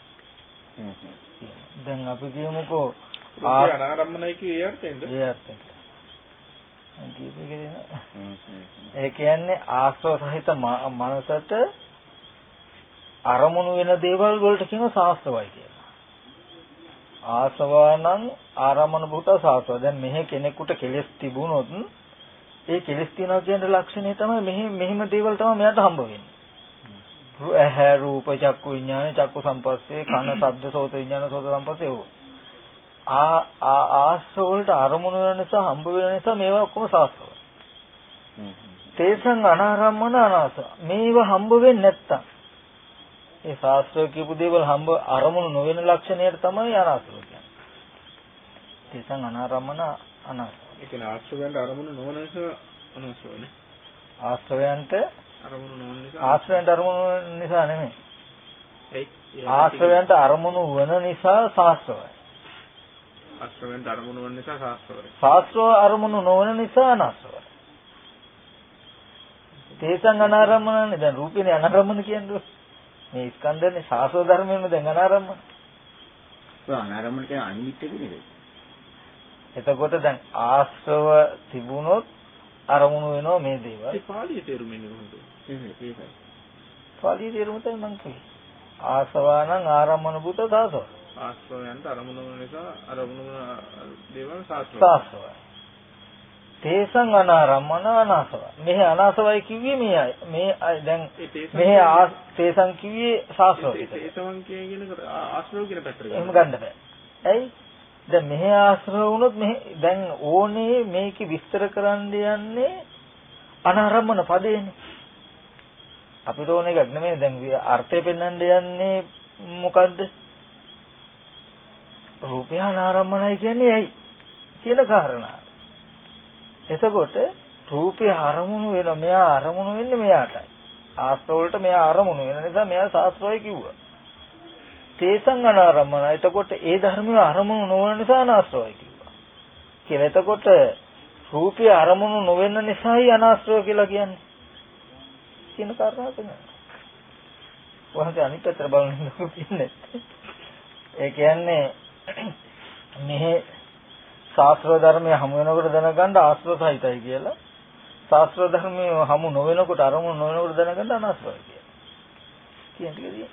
දැන් අපි කියමුකෝ රූපේ අනාරම්මනයි කියේ අර්ථයෙන්ද? ඒ අර්ථයෙන්. ඒ කියන්නේ ආශ්‍රව සහිත මනසට අරමුණු වෙන දේවල් වලට කියන සාස්ත්‍රවයි කියලා. ආසවානං ආරම්මන භූත සාස්ත්‍රව. දැන් මෙහි කෙනෙකුට කෙලෙස් තිබුණොත් ඒ කෙලෙස් තියනවා කියන ලක්ෂණය තමයි මෙහිම දේවල් තමයි මෙයාට හම්බ වෙන්නේ. ඇහැ රූප චක්කු විඥාන චක්කු සම්පස්සේ කන ශබ්ද සෝත විඥාන සෝත සම්පස්සේ ඕ. ආශ්‍රව වලට අරමුණු වෙන නිසා හම්බ වෙන නිසා මේවා ඔක්කොම සාස්ත්‍රව. තේසං අනාරම්මන අනාස. මේවා හම්බ වෙන්නේ නැත්තම් ඒ ශාස්ත්‍රය කියපු දේවල් හම්බ අරමුණු නොවන ලක්ෂණයට තමයි අනාශ්‍රව කියන්නේ. තේසං අනාරම්මන අනාසව. ඒ කියන්නේ ආශ්‍රවයන්ට අරමුණු නොවන නිසා අනාශ්‍රවනේ. ආශ්‍රවයන්ට අරමුණු නොවන නිසා ආශ්‍රවයන්ට අරමුණු නිසා නෙමෙයි. ඒ ආශ්‍රවයන්ට අරමුණු වන නිසා සාස්ත්‍රවයි. ආශ්‍රවයන්ට අරමුණු වන නිසා සාස්ත්‍රවයි. සාස්ත්‍රව අරමුණු නොවන නිසා අනාශ්‍රවයි. තේසං අනාරම්මනනේ දැන් රූපේනේ අනාරම්මන කියන්නේ. මේ ස්කන්ධනේ සාස්ත්‍ර ධර්මයෙන් දැන් අනාරම්මන. ඔය අනාරම්මන කියන අනිමිත්ත කියන්නේ. එතකොට දැන් ආශ්‍රව තිබුණොත් අරමුණු වෙනවා මේ දේවල්. ඒ පාළියේ තේරුම එන්නේ කොහොමද? ඒකයි. පාළියේ තේරුම තමයි මං කිව්වේ. ආසවානං ආරම්මන බුත සාසව. ආශ්‍රවයන්ට අරමුණු වන නිසා අරමුණු වන දේවල් සාස්ත්‍රවයි. සාසවයි. තේසං අනාරම්මන අනාසව. මෙහි අනාසවයි කිව්වේ මේ දැන් මෙහි තේසං කිව්වේ සාසව. තේසං කියන ආශ්‍රව කියන පැත්තට එහෙම ගන්න බෑ. ඇයි? දැන් මෙහි ආශ්‍රව වුණොත් දැන් ඕනේ මේක විස්තර කරන්න යන්නේ අනාරම්මන පදේනේ. අපිට ඕන එකක් නෙමෙයි දැන් අර්ථය පෙන්වන්න යන්නේ මොකද්ද? රූපය අනාරම්මනයි කියන්නේ ඇයි කියන කාරණා. එතකොට රූපය අරමුණු වෙනවා මෙයා අරමුණු වෙන්නේ මෙයාටයි. ආස්ත්‍ර වලට මෙයා අරමුණු වෙන නිසා මෙයා සාස්ත්‍රයි කිව්වා. තේසං අනාරම්මන. එතකොට ඒ ධර්මය අරමුණු නොවන නිසා අනාස්ත්‍රයි කිව්වා. කියලා එතකොට රූපය අරමුණු නොවෙන නිසායි අනාස්ත්‍රව කියලා කියන්නේ. කියන කාරණාව තමයි. වහන්සේ අනිත් පැත්තට බලන්න කියන්නේ. ඒ කියන්නේ මෙහි ශාස්ත්‍ර ධර්මයේ හමු වෙනකොට දැනගන්න ආශ්‍රව සහිතයි කියලා. ශාස්ත්‍ර ධර්මයේ හමු නොවෙනකොට අරමුණු නොවෙනකොට දැනගන්න අනාශ්‍රවයි කියලා. කියන්නේ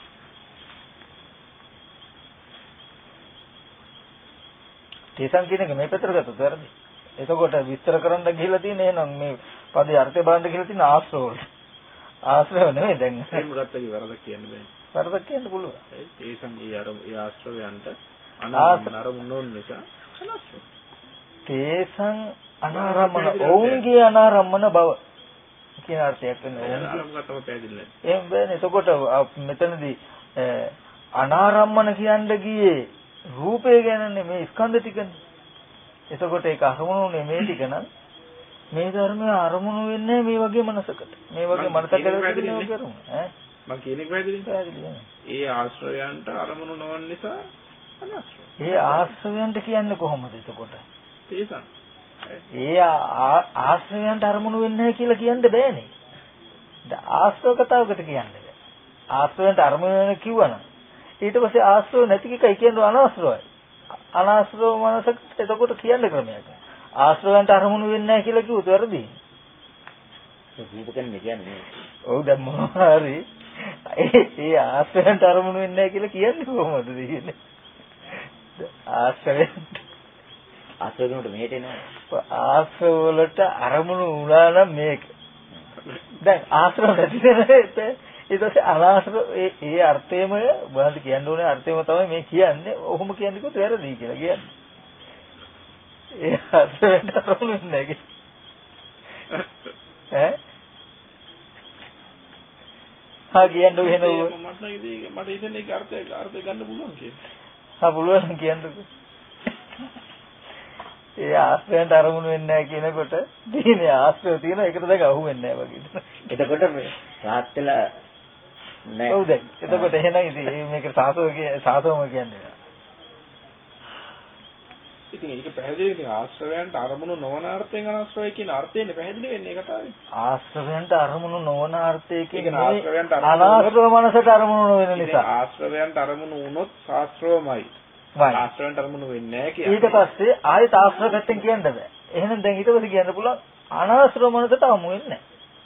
තේසං කියන එක මේ පැත්තට ගත්තොත් වැරදි. එතකොට විස්තර කරන්න ගිහිල්ලා තියෙන එහෙනම් මේ පදේ අර්ථය බලන්න ගිහිල්ලා තියෙන ආශ්‍රව වල. ආශ්‍රව නෙමෙයි දැන්. එහෙම ගත්තකි වරදක් කියන්න බෑ. වරදක් කියන්න පුළුවන්. තේසං ඒ ආශ්‍රවයන්ට අනාරම්මන නොවන නිසා අනාශ්‍රව. තේසං අනාරම්මන ඔවුන්ගේ අනාරම්මන බව කියන අර්ථයක් වෙනවා. අනාරම්මනටම පැහැදිලි නැහැ. එහෙම බෑනේ. එතකොට මෙතනදී අනාරම්මන කියන්න ගියේ රූපය ගැනනේ මේ ස්කන්ධ ටිකනේ. එතකොට ඒක අරමුණුනේ මේ ටික නම් මේ ධර්මය අරමුණු වෙන්නේ මේ වගේ මනසකට. මේ වගේ මනසකට කරමු. මම කියන එක පැහැදිලිද? ඒ ආශ්‍රයයන්ට අරමුණු නොවන නිසා අනාශ්‍රය. ඒ ආශ්‍රයයන්ට කියන්නේ කොහොමද එතකොට? තේසං. ඒ ආශ්‍රයයන්ට අරමුණු වෙන්නේ නැහැ කියලා කියන්න බෑනේ. ආශ්‍රව කතාවකට කියන්න බෑ. ආශ්‍රයයන්ට අරමුණු වෙන කිව්වනම් ඊට පස්සේ ආශ්‍රව නැති එකයි කියන්නේ අනාශ්‍රවයි. අනාශ්‍රව මනසකට එතකොට කියන්න ක්‍රමයක්. ආශ්‍රවයන්ට අරමුණු වෙන්නේ නැහැ කියලා කිව්වොත් වැරදි. ඒක කියන්නේ. ඔව් දැන් මොනවා හරි ඒ ආශ්‍රවයන්ට අරමුණු වෙන්නේ නැහැ කියලා කියන්නේ කොහොමද කියන්නේ? ආශ්‍රවයන්ට ආශ්‍රවයට මෙහෙට එනවා. ආශ්‍රව වලට අරමුණු වුණා නම් මේක. දැන් ආශ්‍රව නැති වෙන ඊට පස්සේ අනාශ්‍රව ඒ අර්ථයම බලන්න කියන්න ඕනේ අර්ථයම තමයි මේ කියන්නේ. ඔහොම කියන්නේ කිව්වොත් වැරදි කියලා කියන්නේ. ඒ ආශ්‍රවයට අරමුණු වෙන්නේ නැහැ. කියන්න වෙන මට ඉතින් ඒක අර්ථය ගන්න පුළුවන් කියලා. පුළුවන් කියන්නකෝ. ඒ ආශ්‍රයන්ට අරමුණු වෙන්නේ නැහැ කියනකොට දිනේ ආශ්‍රය තියෙනවා ඒකට දැන් අහු වෙන්නේ නැහැ වගේ. එතකොට මේ රාත් වෙලා නෑ. ඔව් දැන්. එතකොට එහෙනම් ඉතින් මේක සාසවම කියන්නේ. ඉතින් ඒක පැහැදිලි ඉතින් ආශ්‍රවයන්ට අරමුණු නොවන අර්ථයෙන් අනාශ්‍රවයි කියන අර්ථයෙන් පැහැදිලි වෙන්නේ ඒ කතාවේ. ආශ්‍රවයන්ට අරමුණු නොවන අර්ථයකින් ආශ්‍රවයන්ට අනාශ්‍රව මනසට අරමුණු නොවන නිසා. ආශ්‍රවයන්ට අරමුණු වුණොත් ශාස්ත්‍රවමයි. ආශ්‍රවයන්ට අරමුණු වෙන්නේ නැහැ කියන්නේ. ඊට පස්සේ ආයෙත් ආශ්‍රව පැත්තෙන් කියන්න බෑ. එහෙනම් දැන් ඊට පස්සේ කියන්න පුළුවන් අනාශ්‍රව මනසට අමු වෙන්නේ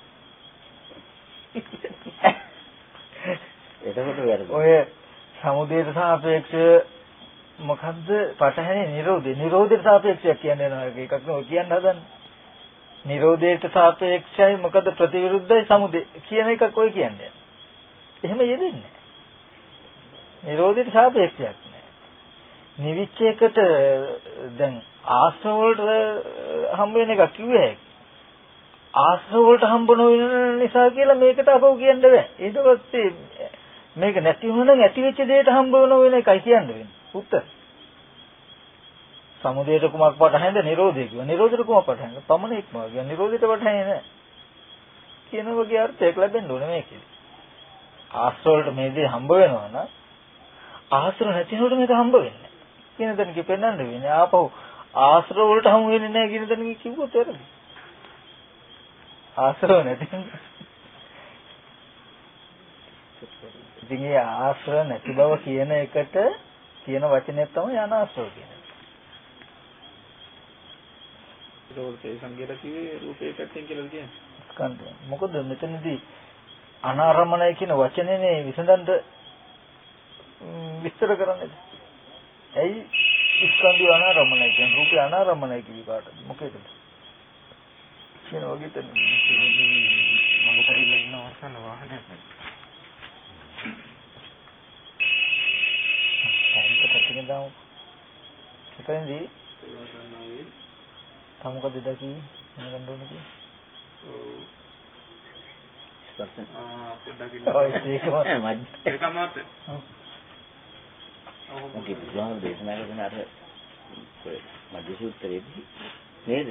නැහැ. එතකොට වැරදි. ඔය සමුදේට සාපේක්ෂව මොකද්ද පටහැනි නිරෝධය. නිරෝධයට සාපේක්ෂයක් කියන්නේ නේද? එකක් නෙවෙයි කියන්න හදන්නේ. නිරෝධයට සාපේක්ෂයි මොකද ප්‍රතිවිරුද්ධයි සමුදේ කියන එකක් ඔය කියන්නේ. එහෙම යෙදෙන්නේ නැහැ. නිරෝධයට සාපේක්ෂයක් නැහැ. නිවිච්චයකට දැන් ආශ්‍රව වලට හම්බ වෙන එකක් කිව්වේ හැකියි. ආශ්‍රව වලට හම්බ නොවන නිසා කියලා මේකට අපව කියන්න බෑ. ඊට පස්සේ මේක නැති වුණා නම් ඇති වෙච්ච දෙයට හම්බ වෙන එකයි කියන්න වෙන්නේ. උත්තර. සමුදයට කුමක් පටහැඳ නිරෝධය කිව්වා. නිරෝධයට කුමක් පටහැඳ? පමණ ඉක්මව කිව්වා. නිරෝධයට පටහැන්නේ නැහැ. කියන වගේ අර්ථයක් ලැබෙන්න ඕනේ මේකේ. ආශ්‍රවවලට මේ දේ හම්බ වෙනවා නම් ආශ්‍රව නැතිනොට මේක හම්බ වෙන්නේ නැහැ. කියන දණක පෙන්වන්න වෙන්නේ. ආපහු ආශ්‍රව වලට හමු වෙන්නේ නැහැ කියන දණක කිව්වොත් වැරදි. ආශ්‍රව නැති. ඉතින් ඒ ආශ්‍රව නැති බව කියන එකට කියන වචනය තමයි අනාශ්‍රව කියන්නේ. ඒකෝල්සේ සංගීත කිව්වේ රූපේ පැත්තෙන් කියලා කියන්නේ. ස්කන්ධය. මොකද මෙතනදී අනාරමණය කියන වචනේනේ විසඳන්න විස්තර කරන්නේ. ඇයි ස්කන්ධය අනාරමණය කියන්නේ? රූපේ අනාරමණය කිවි කාටද? මොකේද? කියන වගේ තමයි. මම පරිලෙන්න ඉන්න අවස්ථන වාහනයක් නැහැ. ඒකටත් දාමු. එතෙන්දී තමකද දකි මොකක්ද ඕනේ? ස්පර්ශ. පොඩ්ඩක් ඔය ඒකමත්. ඔකේ බුදුහාම දේශනා කරන අර මධ්‍ය සූත්‍රයේදී නේද?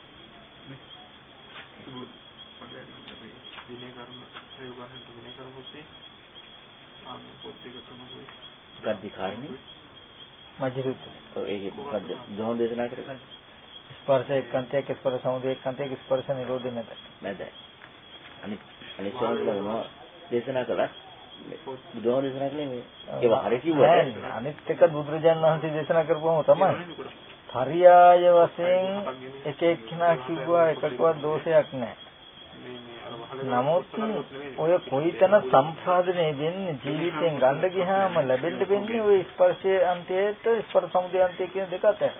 විනය කර්ම ප්‍රයෝගයන් විනය කර්මොස්සේ පොත්තික තමයි ගද්දි කාරණේ මධ්‍ය සූත්‍රය. ඔව් ඒක මොකද්ද? බුදුහාම දේශනා කරන්නේ ස්පර්ශ එක්කන්තයක් ස්පර්ශ සමුදය එක්කන්තයක් ස්පර්ශ නිරෝධය නැත. නැද? අනිත් සෝන්ලම දේශනා කළා. බුදුහාම දේශනා කළේ මේ ඒව හරි කිව්වට අනිත් එක බුදුරජාණන් වහන්සේ දේශනා කරපුවම තමයි. පරියාය වශයෙන් එක එක්කෙනා කිව්වා එකකවත් දෝෂයක් නැහැ. නමුත් ඔය කොයිතන සම්පාදනය වෙන්නේ ජීවිතෙන් ගන්න ගියාම ලැබෙන්න වෙන්නේ ඔය ස්පර්ශයේ අන්තයට ස්පර්ශ සමුදය අන්තය කියන දෙක අතර.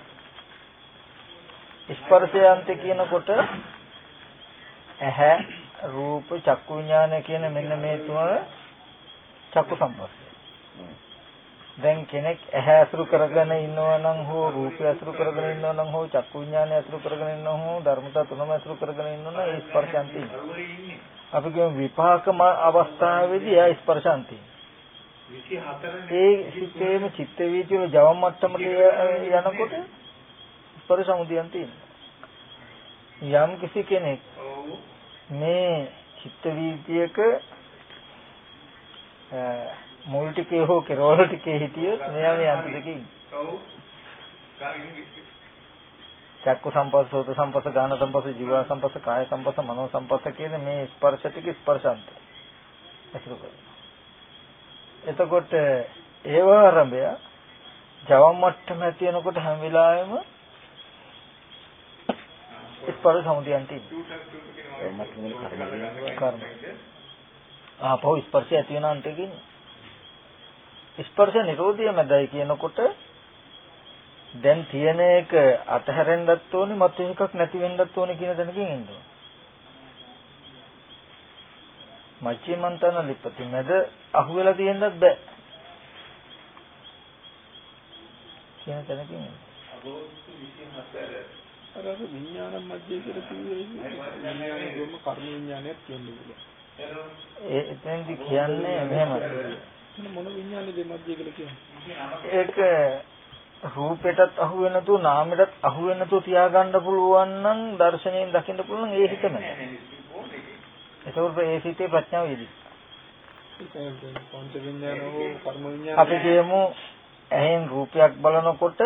ස්පර්ශයේ අන්තය කියනකොට ඇහැ රූප චක්කු විඥාන කියන මෙන්න මේ තුන චක්කු සම්පස්සේ. දැන් කෙනෙක් ඇහැ අසුරු කරගෙන ඉන්නවා නම් හෝ රූපය අසුරු කරගෙන ඉන්නවා නම් හෝ චක්කු විඥානය අසුරු කරගෙන ඉන්නවා හෝ ධර්මතා තුනම අසුරු කරගෙන ඉන්නවා නම් ඒ ස්පර්ශාන්ති. අපි කියමු විපාකම අවස්ථාවේදී ඒ ස්පර්ශාන්ති. 24 ඒ සිතේම චිත්ත වීතිය ජව මට්ටමට යනකොට ස්පර්ශ සමුදයන්ති. යම් කිසි කෙනෙක් මේ චිත්ත වීතියක මුල් ටිකේ හෝ කෙරවල ටිකේ හිටියොත් මෙයා මේ අන්ත දෙකේ චක්කු සම්පස්ස, සෝත සම්පස්ස, ගාන සම්පස්ස, ජීව සම්පස්ස, කාය සම්පස්ස, මනෝ සම්පස්ස කියන මේ ස්පර්ශ ටික ස්පර්ශාන්ත. එතකොට ඒව ආරම්භය ජව මට්ටම ඇති වෙනකොට හැම වෙලාවෙම ස්පර්ශ සමුදයන්ති. කර්ම. ආපහු ස්පර්ශය ඇති වෙන අන්තකින් ස්පර්ශ නිරෝධය මැදයි කියනකොට දැන් තියෙන එක අතහැරෙන්නත් ඕනේ මත එකක් නැති වෙන්නත් ඕනේ කියන දැනකින් ඉන්නවා. මච්චිමන්තන ලිපති මැද අහුවෙලා තියෙන්නත් බෑ. කියන දැනකින් අර විඥාන මැදේ කියලා කිව්වේ විඥානයේ ගොම කර්ම විඥානයක් කියන්නේ. එතෙන්දි කියන්නේ මෙහෙම මොන විඥානයේද මැදේ කියලා කියන්නේ? ඒක රූපයටත් අහු වෙන තු නාමයටත් අහු වෙන තු තියාගන්න පුළුවන් නම් දර්ශනයෙන් දකින්න පුළුවන් ඒ හිතම. ඒකෝර ඒ සිතේ ප්‍රඥාව යෙදී. පංච විඥාන හෝ කර්ම විඥාන අපි කියමු ඇහෙන් රූපයක් බලනකොට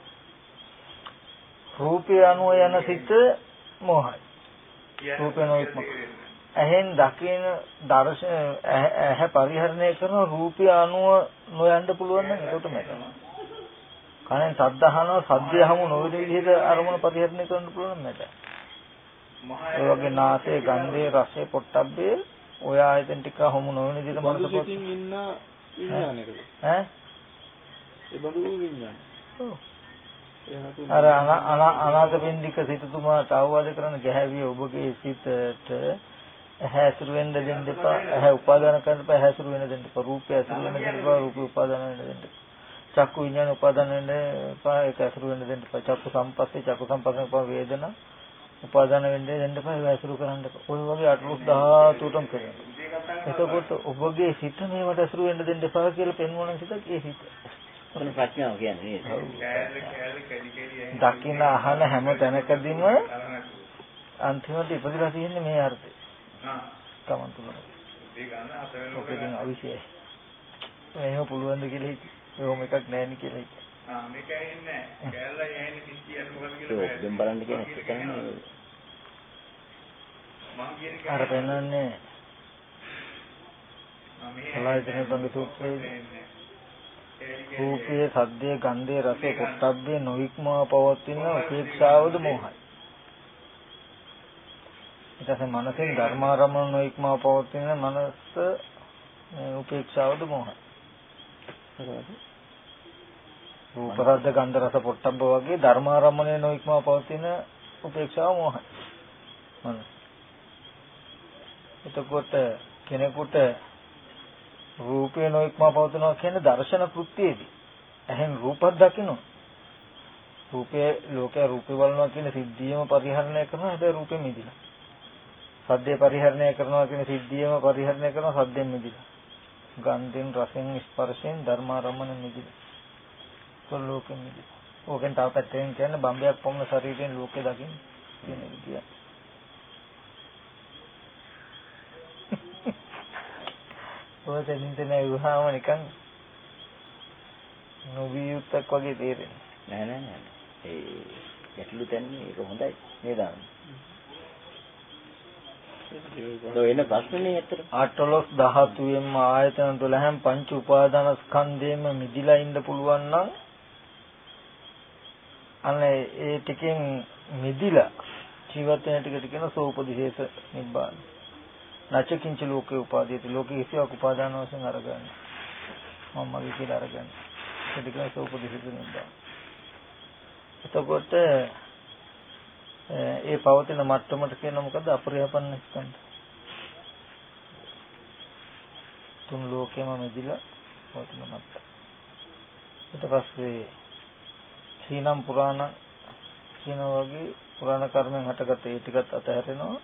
රූපය අනුව යන සිත මොහයි. රූපේ නොයික්ම. ඇහෙන් දකින දර්ශන ඇහැ පරිහරණය කරන රූපය අනුව නොයන්න පුළුවන් නම් ඒකට මැද. කනෙන් ශබ්ද අහනවා සද්දය හමු නොවන විදිහට අරමුණ පරිහරණය කරන්න පුළුවන් මැද. ඒ වගේ නාසයේ ගන්ධයේ රසයේ පොට්ටබ්බේ ඔය ආයතන ටික හමු නොවන විදිහට මනස පොත් ඉන්න විඥානයකද? ඈ ඒ බඳු විඥාන. ඔව්. අර අනාථ පින්ඩික සිටුතුමාට අවවාද කරන ගැහැවිය ඔබගේ සිතට ඇහැ ඇසුරු වෙන්න දෙන්න එපා. ඇහැ උපාදාන කරන්න එපා. ඇහැ ඇසුරු වෙන්න දෙන්න එපා. රූපය ඇසුරු වෙන්න දෙන්න එපා. රූපය උපාදාන වෙන්න දෙන්න එපා. චක්කු විඥාන උපාදාන වෙන්න එපා. ඒක ඇසුරු වෙන්න දෙන්න එපා. චක්කු සම්පස්සේ චක්කු සම්පස්සේ එපා. වේදනා උපාදාන වෙන්න දෙන්න එපා. ඒක ඇසුරු කරන්න එපා. ඔය වගේ අටලොස් 13ටම කරනවා. එතකොට ඔබගේ සිත මේවට ඇසුරු වෙන්න දෙන්න එපා කියලා පෙන්වන සිතක් ඒ සිත. මොන ප්‍රඥාව කියන්නේ නේද? දකින්න අහන හැම තැනකදීම අන්තිමට ඉපදලා තියෙන්නේ මේ අර්ථය. තමන් තුළ. ඔකෙන් අවිශේෂයි. එහෙම පුළුවන්ද කියලා හිතුවා. එහෙම එකක් නැහැ නේ කියලා හිතුවා. මේකයි ඉන්නේ. කැලලා යන්නේ කිසියම් මොකද කියලා. ඒක දෙම් බලන්න කියන්නේ ඒක තමයි. අර පෙන්නන්නේ සලායතන සංගතෝපේ රූපයේ සද්දේ ගන්ධේ රසේ පොට්ටබ්බේ නොඉක්මව පවතින උපේක්ෂාවද මොහයි. ඊට පස්සේ මනසෙන් ධර්මාරම්මන නොඉක්මව පවතින මනස උපේක්ෂාවද මොහයි. රූප රද්ද ගන්ධ රස පොට්ටබ්බ වගේ ධර්මාරම්මනේ නොඉක්මව පවතින උපේක්ෂාව මොහයි. මනස. එතකොට කෙනෙකුට රූපේ නොඉක්මව පවතිනවා කියන්නේ දර්ශන කෘත්‍යයේදී. එහෙන් රූපයක් දකින්න. රූපේ ලෝකේ රූපේ බලනවා කියන සිද්ධියම පරිහරණය කරනවා. හැබැයි රූපෙ මිදිලා. සද්දේ පරිහරණය කරනවා කියන සිද්ධියම පරිහරණය කරනවා. සද්දෙන් මිදිලා. ගන්ධෙන් රසෙන් ස්පර්ශෙන් ධර්මාරම්මන මිදිලා. කොල් ලෝකෙ මිදිලා. ඕකෙන් තව පැත්තෙන් කියන්නේ බම්බයක් පොම්න ශරීරයෙන් ලෝකේ දකින්න කියන විදිය. ඔය දෙන්නේ නැහැ වහාම නිකන් නොවියුත්තක් වගේ තේරෙන්නේ. නෑ. ඒ ගැටලු තැන්නේ ඒක හොඳයි නේද? ඒක එන ප්‍රශ්නේ ඇත්තට අටලොස් ධාතුවෙන්ම ආයතන 12න් පංච උපාදාන ස්කන්ධයෙන්ම මිදිලා ඉන්න පුළුවන් නම් අනේ ඒ ටිකෙන් මිදිලා ජීවිත වෙන ටිකට කියන සෝපදිශේෂ නිබ්බාන. නැචකින්ච ලෝකේ උපාදීති ලෝකේ කිසිවක් උපාදාන වශයෙන් අරගන්න. මමගේ කියලා අරගන්න. ඒක කියන සෝපදිශේෂ නිබ්බාන. එතකොට ඒ පවතින මට්ටමට කියන මොකද අපරිහපන්න ස්කන්ධ. තුන් ලෝකෙම මෙදිලා පවතින මට්ටම. ඊට පස්සේ සීනම් පුරාණ කියන වගේ පුරාණ කර්මෙන් හටගත්ත ඒ ටිකත් අතහැරෙනවා.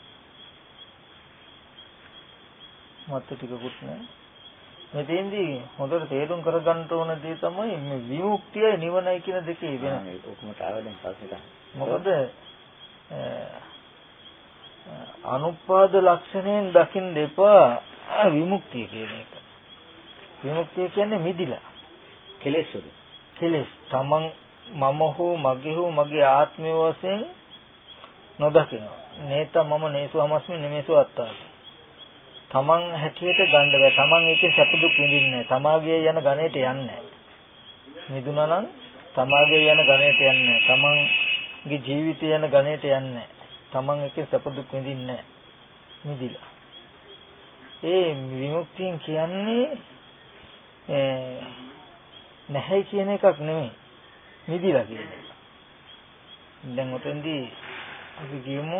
මත් ටිකකුත් නැහැ. මෙතෙන්දී හොඳට තේරුම් කරගන්න ඕන දේ තමයි මේ විමුක්තිය නිවනයි කියන දෙකේ වෙන. ඔක්කොම තාවලෙන් පස්සේ මොකද අනුපාද ලක්ෂණයෙන් දකින්න එපා විමුක්තිය කියන එක. විමුක්තිය කියන්නේ මිදිලා. කෙලෙස්වල. කෙලෙස් තමන් මම හෝ මගේ හෝ මගේ ආත්මය වශයෙන් නොදකිනවා. නේත මම නේසුවමස්මි නෙමේසු අත්තාති. තමන් හැටියට ගන්න බෑ. තමන් ඒකේ සැප දුක් විඳින්නේ නැහැ. තමාගේ යන ගණයට යන්නේ නැහැ. මිදුණා නම් තමාගේ යන ගණයට යන්නේ නැහැ. තමන්ගේ ජීවිතය යන ගණයට යන්නේ නැහැ. තමන් ඒකේ සැප දුක් විඳින්නේ නැහැ. මිදිලා. ඒ විමුක්තිය කියන්නේ නැහැ කියන එකක් නෙමෙයි. මිදිලා කියන එක. දැන් උතෙන්දී අපි කියමු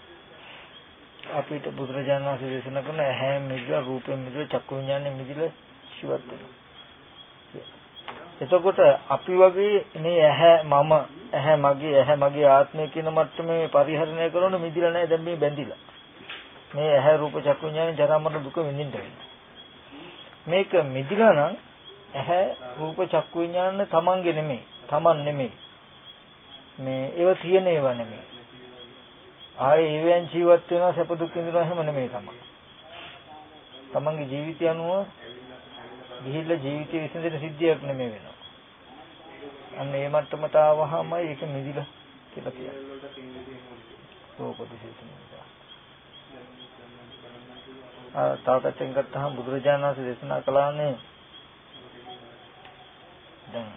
අපිට බුදුරජාණන් වහන්සේ දේශනා කරන ඇහැ මිදිලා රූපෙ මිදිලා චක්කු විඤ්ඤාණය මිදිලා ජීවත් වෙනවා. එතකොට අපි වගේ මේ ඇහැ මගේ ආත්මය කියන මට්ටමේ පරිහරණය කරන මිදිලා නැහැ. දැන් මේ බැඳිලා. මේ ඇහැ රූප චක්කු විඤ්ඤාණය ජරා මරණ දුක විඳින්න වෙනවා. මේක මිදිලා නම් ඇහැ රූප චක්කු විඤ්ඤාණය තමන්ගේ නෙමෙයි. තමන් නෙමෙයි. මේ ඒව තියෙන ඒවා නෙමෙයි. ආයේ ඒවෙන් ජීවත් වෙනවා සැප දුක් විඳිනවා එහෙම නෙමෙයි තමයි. තමන්ගේ ජීවිතය අනුව ගිහිල්ලා ජීවිතය විසඳෙන සිද්ධියක් නෙමෙයි වෙනවා. අන්න ඒ මට්ටමට ආවහමයි ඒක මිදිලා කියලා කියන්නේ. තාවකෙන් ගත්තාම බුදුරජාණන් වහන්සේ දේශනා කළානේ දැන්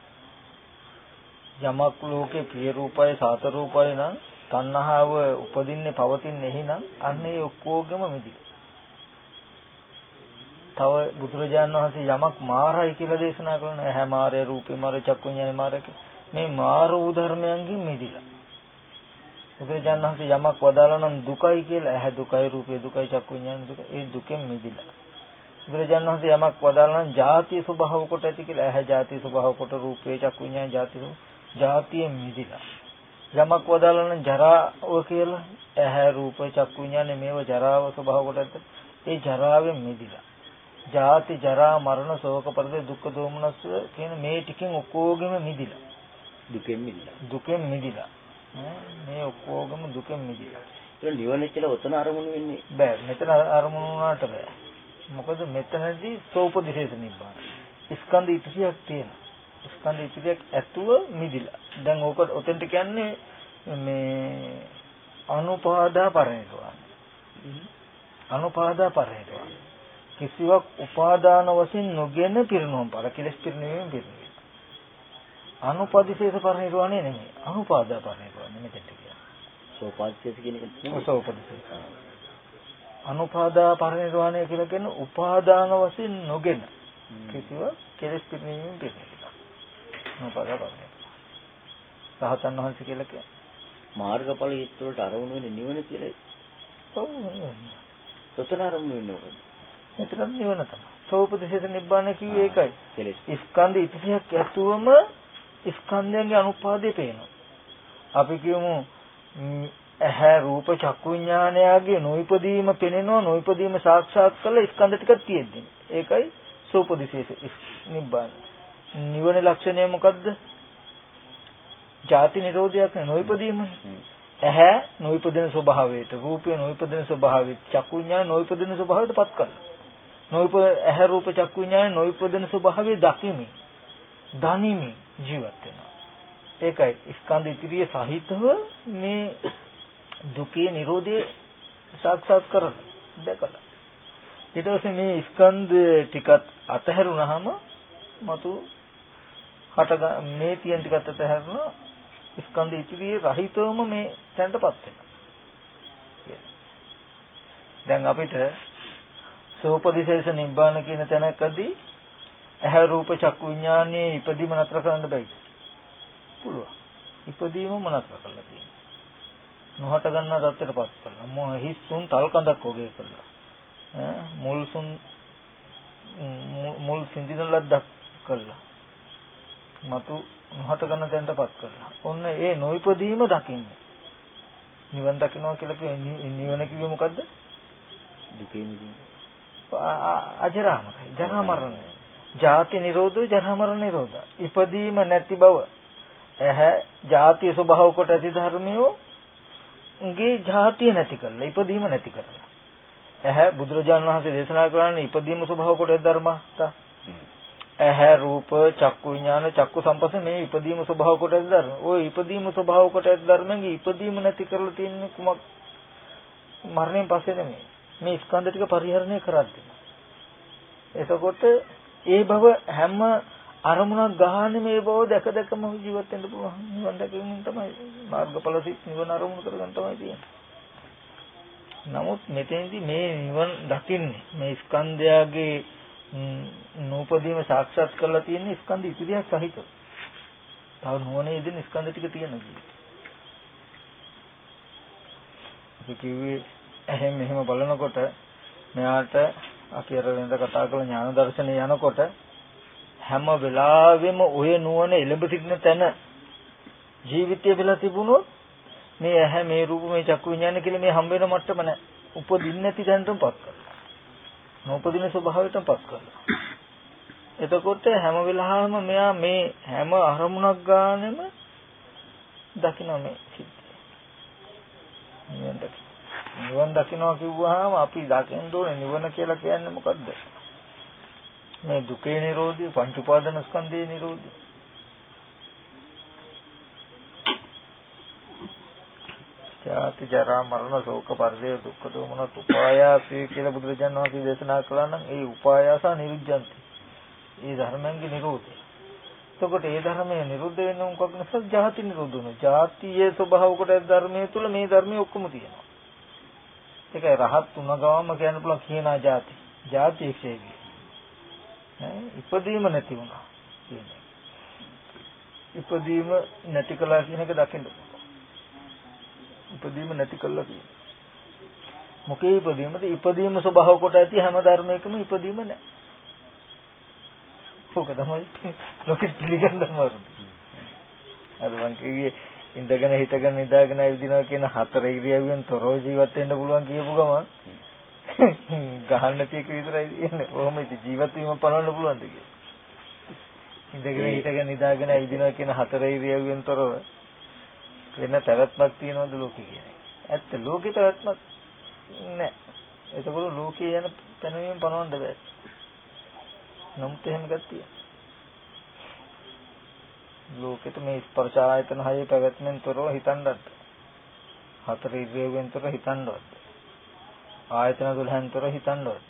යමක් ලෝකේ ප්‍රිය රූපය සාත රූපය නම් තණ්හාව උපදින්නේ පවතින්නේ එහෙනම් අන්න ඒ ඔක්කොගෙම මිදිලා. තව බුදුරජාණන් වහන්සේ යමක් මාරයි කියලා දේශනා කරන ඇහැ මාරය රූපේ මාරය චක්කු විඤ්ඤාණය මාරය මේ මාර වූ ධර්මයන්ගෙන් මිදිලා. බුදුරජාණන් වහන්සේ යමක් වදාලා නම් දුකයි කියලා ඇහැ දුකයි රූපේ දුකයි චක්කු විඤ්ඤාණය දුක ඒ දුකෙන් මිදිලා. බුදුරජාණන් වහන්සේ යමක් වදාලා නම් ජාතිය ස්වභාව කොට ඇති කියලා ඇහැ ජාතිය ස්වභාව කොට රූපේ චක්කු විඤ්ඤාණය ජාතියෙන් මිදිලා. යමක් වදාලා නම් ජරාව කියලා ඇහැ රූප චක්කු විඤ්ඤාණය මේව ජරාව ස්වභාව කොට ඇත ඒ ජරාවෙන් මිදිලා. ජාති ජරා මරණ ශෝක පරිදේ දුක්ඛ දෝමනස් කියන මේ ටිකෙන් ඔක්කොගෙම මිදිලා. දුකෙන් මිදිලා. මේ ඔක්කොගම දුකෙන් මිදිලා. ඒක නිවන කියලා ඔතන අරමුණු වෙන්නේ බෑ. මෙතන අරමුණු වුණාට බෑ. මොකද මෙතනදී සෝපදිශේෂ නිබ්බාන. ස්කන්ධ ඉතිරියක් තියෙනවා. ස්කන්ධ ඉතිරියක් ඇතුව මිදිලා. දැන් ඕක ඔතෙන්ට කියන්නේ මේ අනුපාදා පරිණිරවාණ. අනුපාදා පරිණිරවාණ. කිසිවක් උපාදාන වශයෙන් නොගෙන පිරිනොම් පාර කෙලස් පිරිනවීම පිරිනවීම. අනුපදිශේෂ පරිණිරවාණේ නෙමෙයි. අනුපාදා පරිණිරවාණේ මෙතෙන්ට කියන්නේ. සෝපාදිශේෂ කියන එක නෙමෙයි. සෝපදිශේෂ. අනුපාදා පරිණිරවාණය කියලා කියන්නේ උපාදාන වශයෙන් නොගෙන කිසිවක් කෙලස් පිරිනවීම පිරිනවීම. අනුපාදා පරිණිරවාණ. රහතන් වහන්සේ කියලා කියන්නේ මාර්ගඵල හේතු වලට අරමුණු වෙන්නේ නිවන කියලා. ඔව්. ඔතන අරමුණු වෙන්නේ මොකද? මෙතන නිවන තමයි. සෝපදිශේෂ නිබ්බාන කිව්වේ ඒකයි. කෙලෙස්. ස්කන්ධ ඉතිරියක් ඇතුවම ස්කන්ධයන්ගේ අනුපාදේ පේනවා. අපි කියමු ඇහැ රූප චක්කු විඥානයගේ නොයිපදීම පෙනෙනවා නොයිපදීම සාක්ෂාත් කළ ස්කන්ධ ටිකක් තියෙද්දි. ඒකයි සෝපදිශේෂ නිබ්බාන. නිවන ලක්ෂණය මොකද්ද? ජාති නිරෝධයක් නොයිපදීමනේ. ඇහැ නොයිපදින ස්වභාවයට, රූපය නොයිපදින ස්වභාවයට, චක්කු විඥාන නොයිපදින ස්වභාවයට පත් කරනවා. ඇහැ රූප චක්කු විඥාන නොයිපදින ස්වභාවය දකිමි. දනිමි ජීවත් වෙනවා. ඒකයි ස්කන්ධ ඉතිරිය සහිතව මේ දුකේ නිරෝධය සාක්ෂාත් කරගන්න දැකලා. ඊට පස්සේ මේ ස්කන්ධ ටිකත් අතහැරුණාම මතු හට මේ තියෙන ටිකත් අතහැරුණා ස්කන්ධ ඉතිරිය රහිතවම මේ තැනටපත් වෙනවා. දැන් අපිට සෝපදිශේෂ නිබ්බාන කියන තැනකදී ඇහැ රූප චක්කු විඥානයේ ඉදීම නතර කරන්න බෑ. පුළුවන්. ඉදීමම නතර කරලා තියෙනවා. නොහට ගන්න தත්තරපත් කරලා. මොහ හිස්සුන් තල් කඳක් වගේ කරලා. මුල් සිඳින ලද්දක් කරලා. මතු නොහට ගන්න තැනටපත් කරලා. ඔන්න ඒ නොයිපදීම දකින්නේ. නිවන් දකින්නවා කියලා කියන්නේ නිවන කිව්වේ මොකද්ද? දුකේ මිදීම. අජරාමරයි. ජරා මරණය. ජාති නිරෝධය ජරා මරණ නිරෝධය. ඉපදීම නැති බව. ඇහැ ජාතිය ස්වභාව කොට ඇති ධර්මියෝ ගේ ජාතිය නැති කරලා ඉපදීම නැති කරලා. ඇහැ බුදුරජාණන් වහන්සේ දේශනා කරන්නේ ඉපදීම ස්වභාව කොට ඇති ධර්මත. ඇහැ රූප චක්කු විඥාන චක්කු සම්පස්ස මේ ඉපදීම ස්වභාව කොට ඇති ධර්ම. ওই ඉපදීම ස්වභාව කොට ඇති ධර්මෙන්ගේ ඉපදීම නැති කරලා තියෙන්නේ කුමක්? මරණයෙන් පස්සේ නෙමෙයි. මේ ස්කන්ධ ටික පරිහරණය කරද්දී. එතකොට ඒ බව හැම අරමුණක් ගහන්නේ මේ බව දැක දැකම ජීවත් වෙන්න පුළුවන්. නිවන් දැකීමෙන් තමයි මාර්ගඵල සිත් නිවන අරමුණු කරගන්න තමයි තියෙන්නේ. නමුත් මෙතෙන්දී මේ නිවන් දකින්නේ මේ ස්කන්ධයගේ නූපදීම සාක්ෂාත් කරලා තියෙන ස්කන්ධ ඉතිරියක් සහිතව. තව නුවණේ දෙන ස්කන්ධ ටික තියෙනවා. අපි කිව්වේ එහෙම මෙහෙම බලනකොට මෙයාට අපි අර වෙනද කතා කරන ඥාන දර්ශනය යනකොට හැම වෙලාවෙම ඔය නුවණ එළඹ සිටින තැන ජීවිතය වෙලා තිබුණොත් මේ ඇහැ මේ රූප මේ චක්කු විඥාන කියලා මේ හම්බ වෙන මට්ටම නෑ. උපදින්න නැති තැනටම පත් කරනවා. නූපදින ස්වභාවයටම පත් කරනවා. එතකොට හැම වෙලාවෙම මෙයා මේ හැම අරමුණක් ගන්නෙම දකින්න මේ සිද්ධිය. නිවන් දකින්නවා කිව්වහම අපි දකින්න ඕනේ නිවන කියලා කියන්නේ මොකද්ද? මේ දුකේ නිරෝධය, පංච උපාදාන ස්කන්ධයේ නිරෝධය. ජාති ජරා මරණ ශෝක පරිදේ දුක්ඛ දෝමන උපායාසය කියලා බුදුරජාණන් වහන්සේ දේශනා කළා නම් ඒ උපායාස නිරුද්ධන්ති. ඒ ධර්මයන්ගේ නිරෝධය. එතකොට ඒ ධර්මයේ නිරුද්ධ වෙන මොකක් නිසා? ජාති නිරෝධ වෙනවා. ජාතියේ ස්වභාව කොට ධර්මයේ තුල මේ ධර්මයේ ඔක්කොම තියෙනවා. ඒකයි රහත් වුණ ගමම කියන්න පුළුවන් කියනා ජාති. ජාති එක්ෂේපී. ඉපදීම නැති වුණා කියන්නේ. ඉපදීම නැති කළා කියන එක දකින්න. ඉපදීම නැති කළා කියන්නේ. මොකේ ඉපදීමද? ඉපදීම ස්වභාව කොට ඇති හැම ධර්මයකම ඉපදීම නැහැ. ඔක තමයි ලෝකෙ පිළිගන්න මාරු. අර මං කිව්වේ ඉඳගෙන හිටගෙන නිදාගෙන ඇවිදිනවා කියන හතර ඉරියව්වෙන් තොරව ජීවත් වෙන්න පුළුවන් කියපු ගමන් ගහන්න තියෙක විතරයි තියෙන්නේ. කොහොම ඉති ජීවත් වීම පනවන්න පුළුවන්ද කියලා. ඉඳගෙන හිටගෙන නිදාගෙන ඇවිදිනවා කියන හතර ඉරියව්වෙන් තොරව වෙන පැවැත්මක් තියනවද ලෝකේ කියන්නේ? ඇත්ත ලෝකේ පැවැත්මක් නැහැ. ඒකවල ලෝකේ යන පැනවීම පනවන්න බෑ. නමුත් එහෙම ගතිය. ලෝකෙට මේ ස්පර්ශ ආයතන හයේ පැවැත්මෙන් තොරව හිතන්නත්. හතර ඉරියව්වෙන් තොරව හිතන්නවත්. ආයතන 12න් තොරව හිතන්නවත්.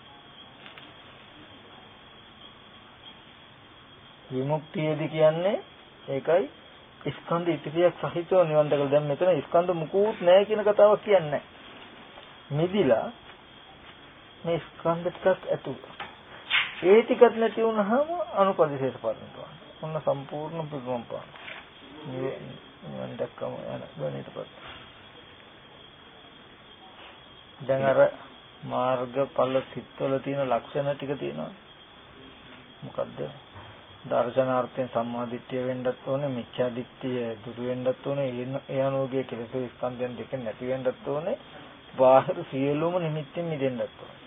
විමුක්තියදී කියන්නේ ඒකයි ස්කන්ධ ඉතිරියක් සහිතව නිවන් දැකලා දැන් මෙතන ස්කන්ධ මුකුත් නැහැ කියන කතාවක් කියන්නේ නැහැ. නිදිලා මේ ස්කන්ධ ටිකක් ඇතුළ. ඒ ටිකක් නැති වුනහම අනුපදිශේෂ පරිණතනවා. ඔන්න සම්පූර්ණ පිළිගම් පාන. නිවන් දැක්කම යන ගණිතපත්. දැන් අර මාර්ගඵල සිත්වල තියෙන ලක්ෂණ ටික තියෙනවා. මොකද්ද? දර්ශනාර්ථයෙන් සම්මාදිට්ඨිය වෙන්නත් ඕනේ, මිච්ඡාදිට්ඨිය දුරු වෙන්නත් ඕනේ, ඒ අනුෝගයේ කෙලෙස් ස්කන්ධයන් දෙක නැති වෙන්නත් ඕනේ, බාහිර සියලුම නිමිත්තෙන් මිදෙන්නත් ඕනේ.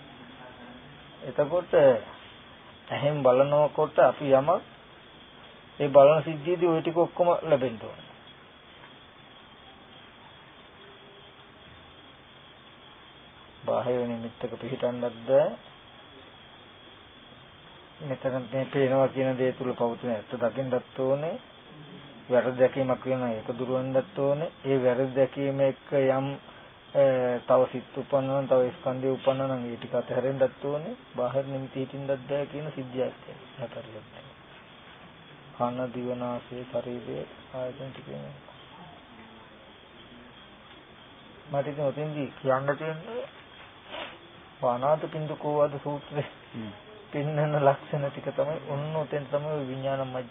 එතකොට එහෙන් බලනකොට අපි යමක් ඒ බලන සිද්ධියේදී ওই ටික ඔක්කොම ලැබෙන්න ඕනේ. බාහිර නිමිත්තක පිහිටන්නත් බෑ. මෙතන මේ පේනවා කියන දේ තුල පවතින ඇත්ත දකින්නත් ඕනේ. වැරදි දැකීමක් වෙනවා ඒක දුරවන්නත් ඕනේ. ඒ වැරදි දැකීම එක්ක යම් තව සිත් උපන්නන තව ස්කන්ධය උපන්නන ඒ ටික අතහැරෙන්නත් ඕනේ. බාහිර නිමිති හිටින්නත් බෑ කියන සිද්ධියක් තියෙනවා. කන දිව නාසය ශරීරය ආයතන ටිකේ මට ඉතින් ඔතෙන්දී කියන්න තියෙන්නේ වානාත පින්දුකෝවද සූත්‍රයේ පින්නන ලක්ෂණ ටික තමයි ඔන්න ඔතෙන් තමයි විඥාන මජ්ජ.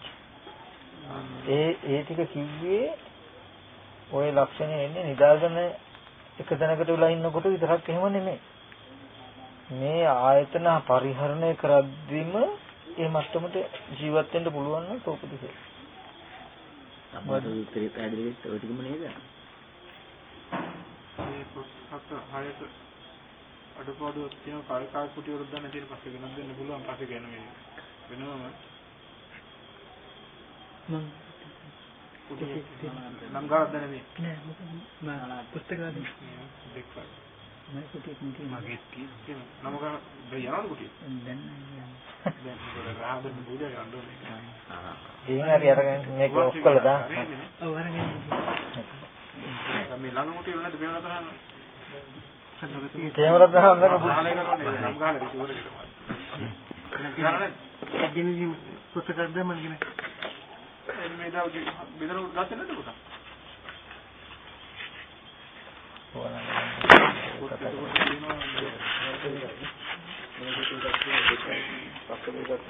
ඒ ටික කිව්වේ ওই ලක්ෂණය එන්නේ නිදාගෙන එක තැනකට වෙලා ඉන්නකොට විතරක් එහෙම නෙමෙයි. මේ ආයතන පරිහරණය කරද්දිම ඒ මට්ටමට ජීවත් වෙන්න පුළුවන් නම් සෝපදිසේ. අපේ උත්තරේ පැහැදිලි වෙච්ච ඔය ටිකම නේද? මේ පොත් හයට අඩපාඩුවක් තියෙන කායික කුටි වල දාන්න තියෙන පස්සේ ගණන් දෙන්න පුළුවන් පස්සේ ගන්න මේ වෙනවම මම කුටි නම් ගාලා දැන මේ නෑ මම පුස්තකාලේ දෙකක් මම කුටි මගේ තියෙන නම ගාලා යනවා කුටි දැන් දැන් රාහදෙන් බුදා ගන්න ඕනේ එහෙනම් හරි අරගෙන මේක ඔෆ් කළා දාන්න ඔව් අරගෙන මේ ළඟ කුටි වල නැද බේවලා තරන්න කැමරා ගහන්න නම් පුස්තක දැම්මම නේ මේ දාවි බෙදලා ගත්තේ නැද්ද පුතා?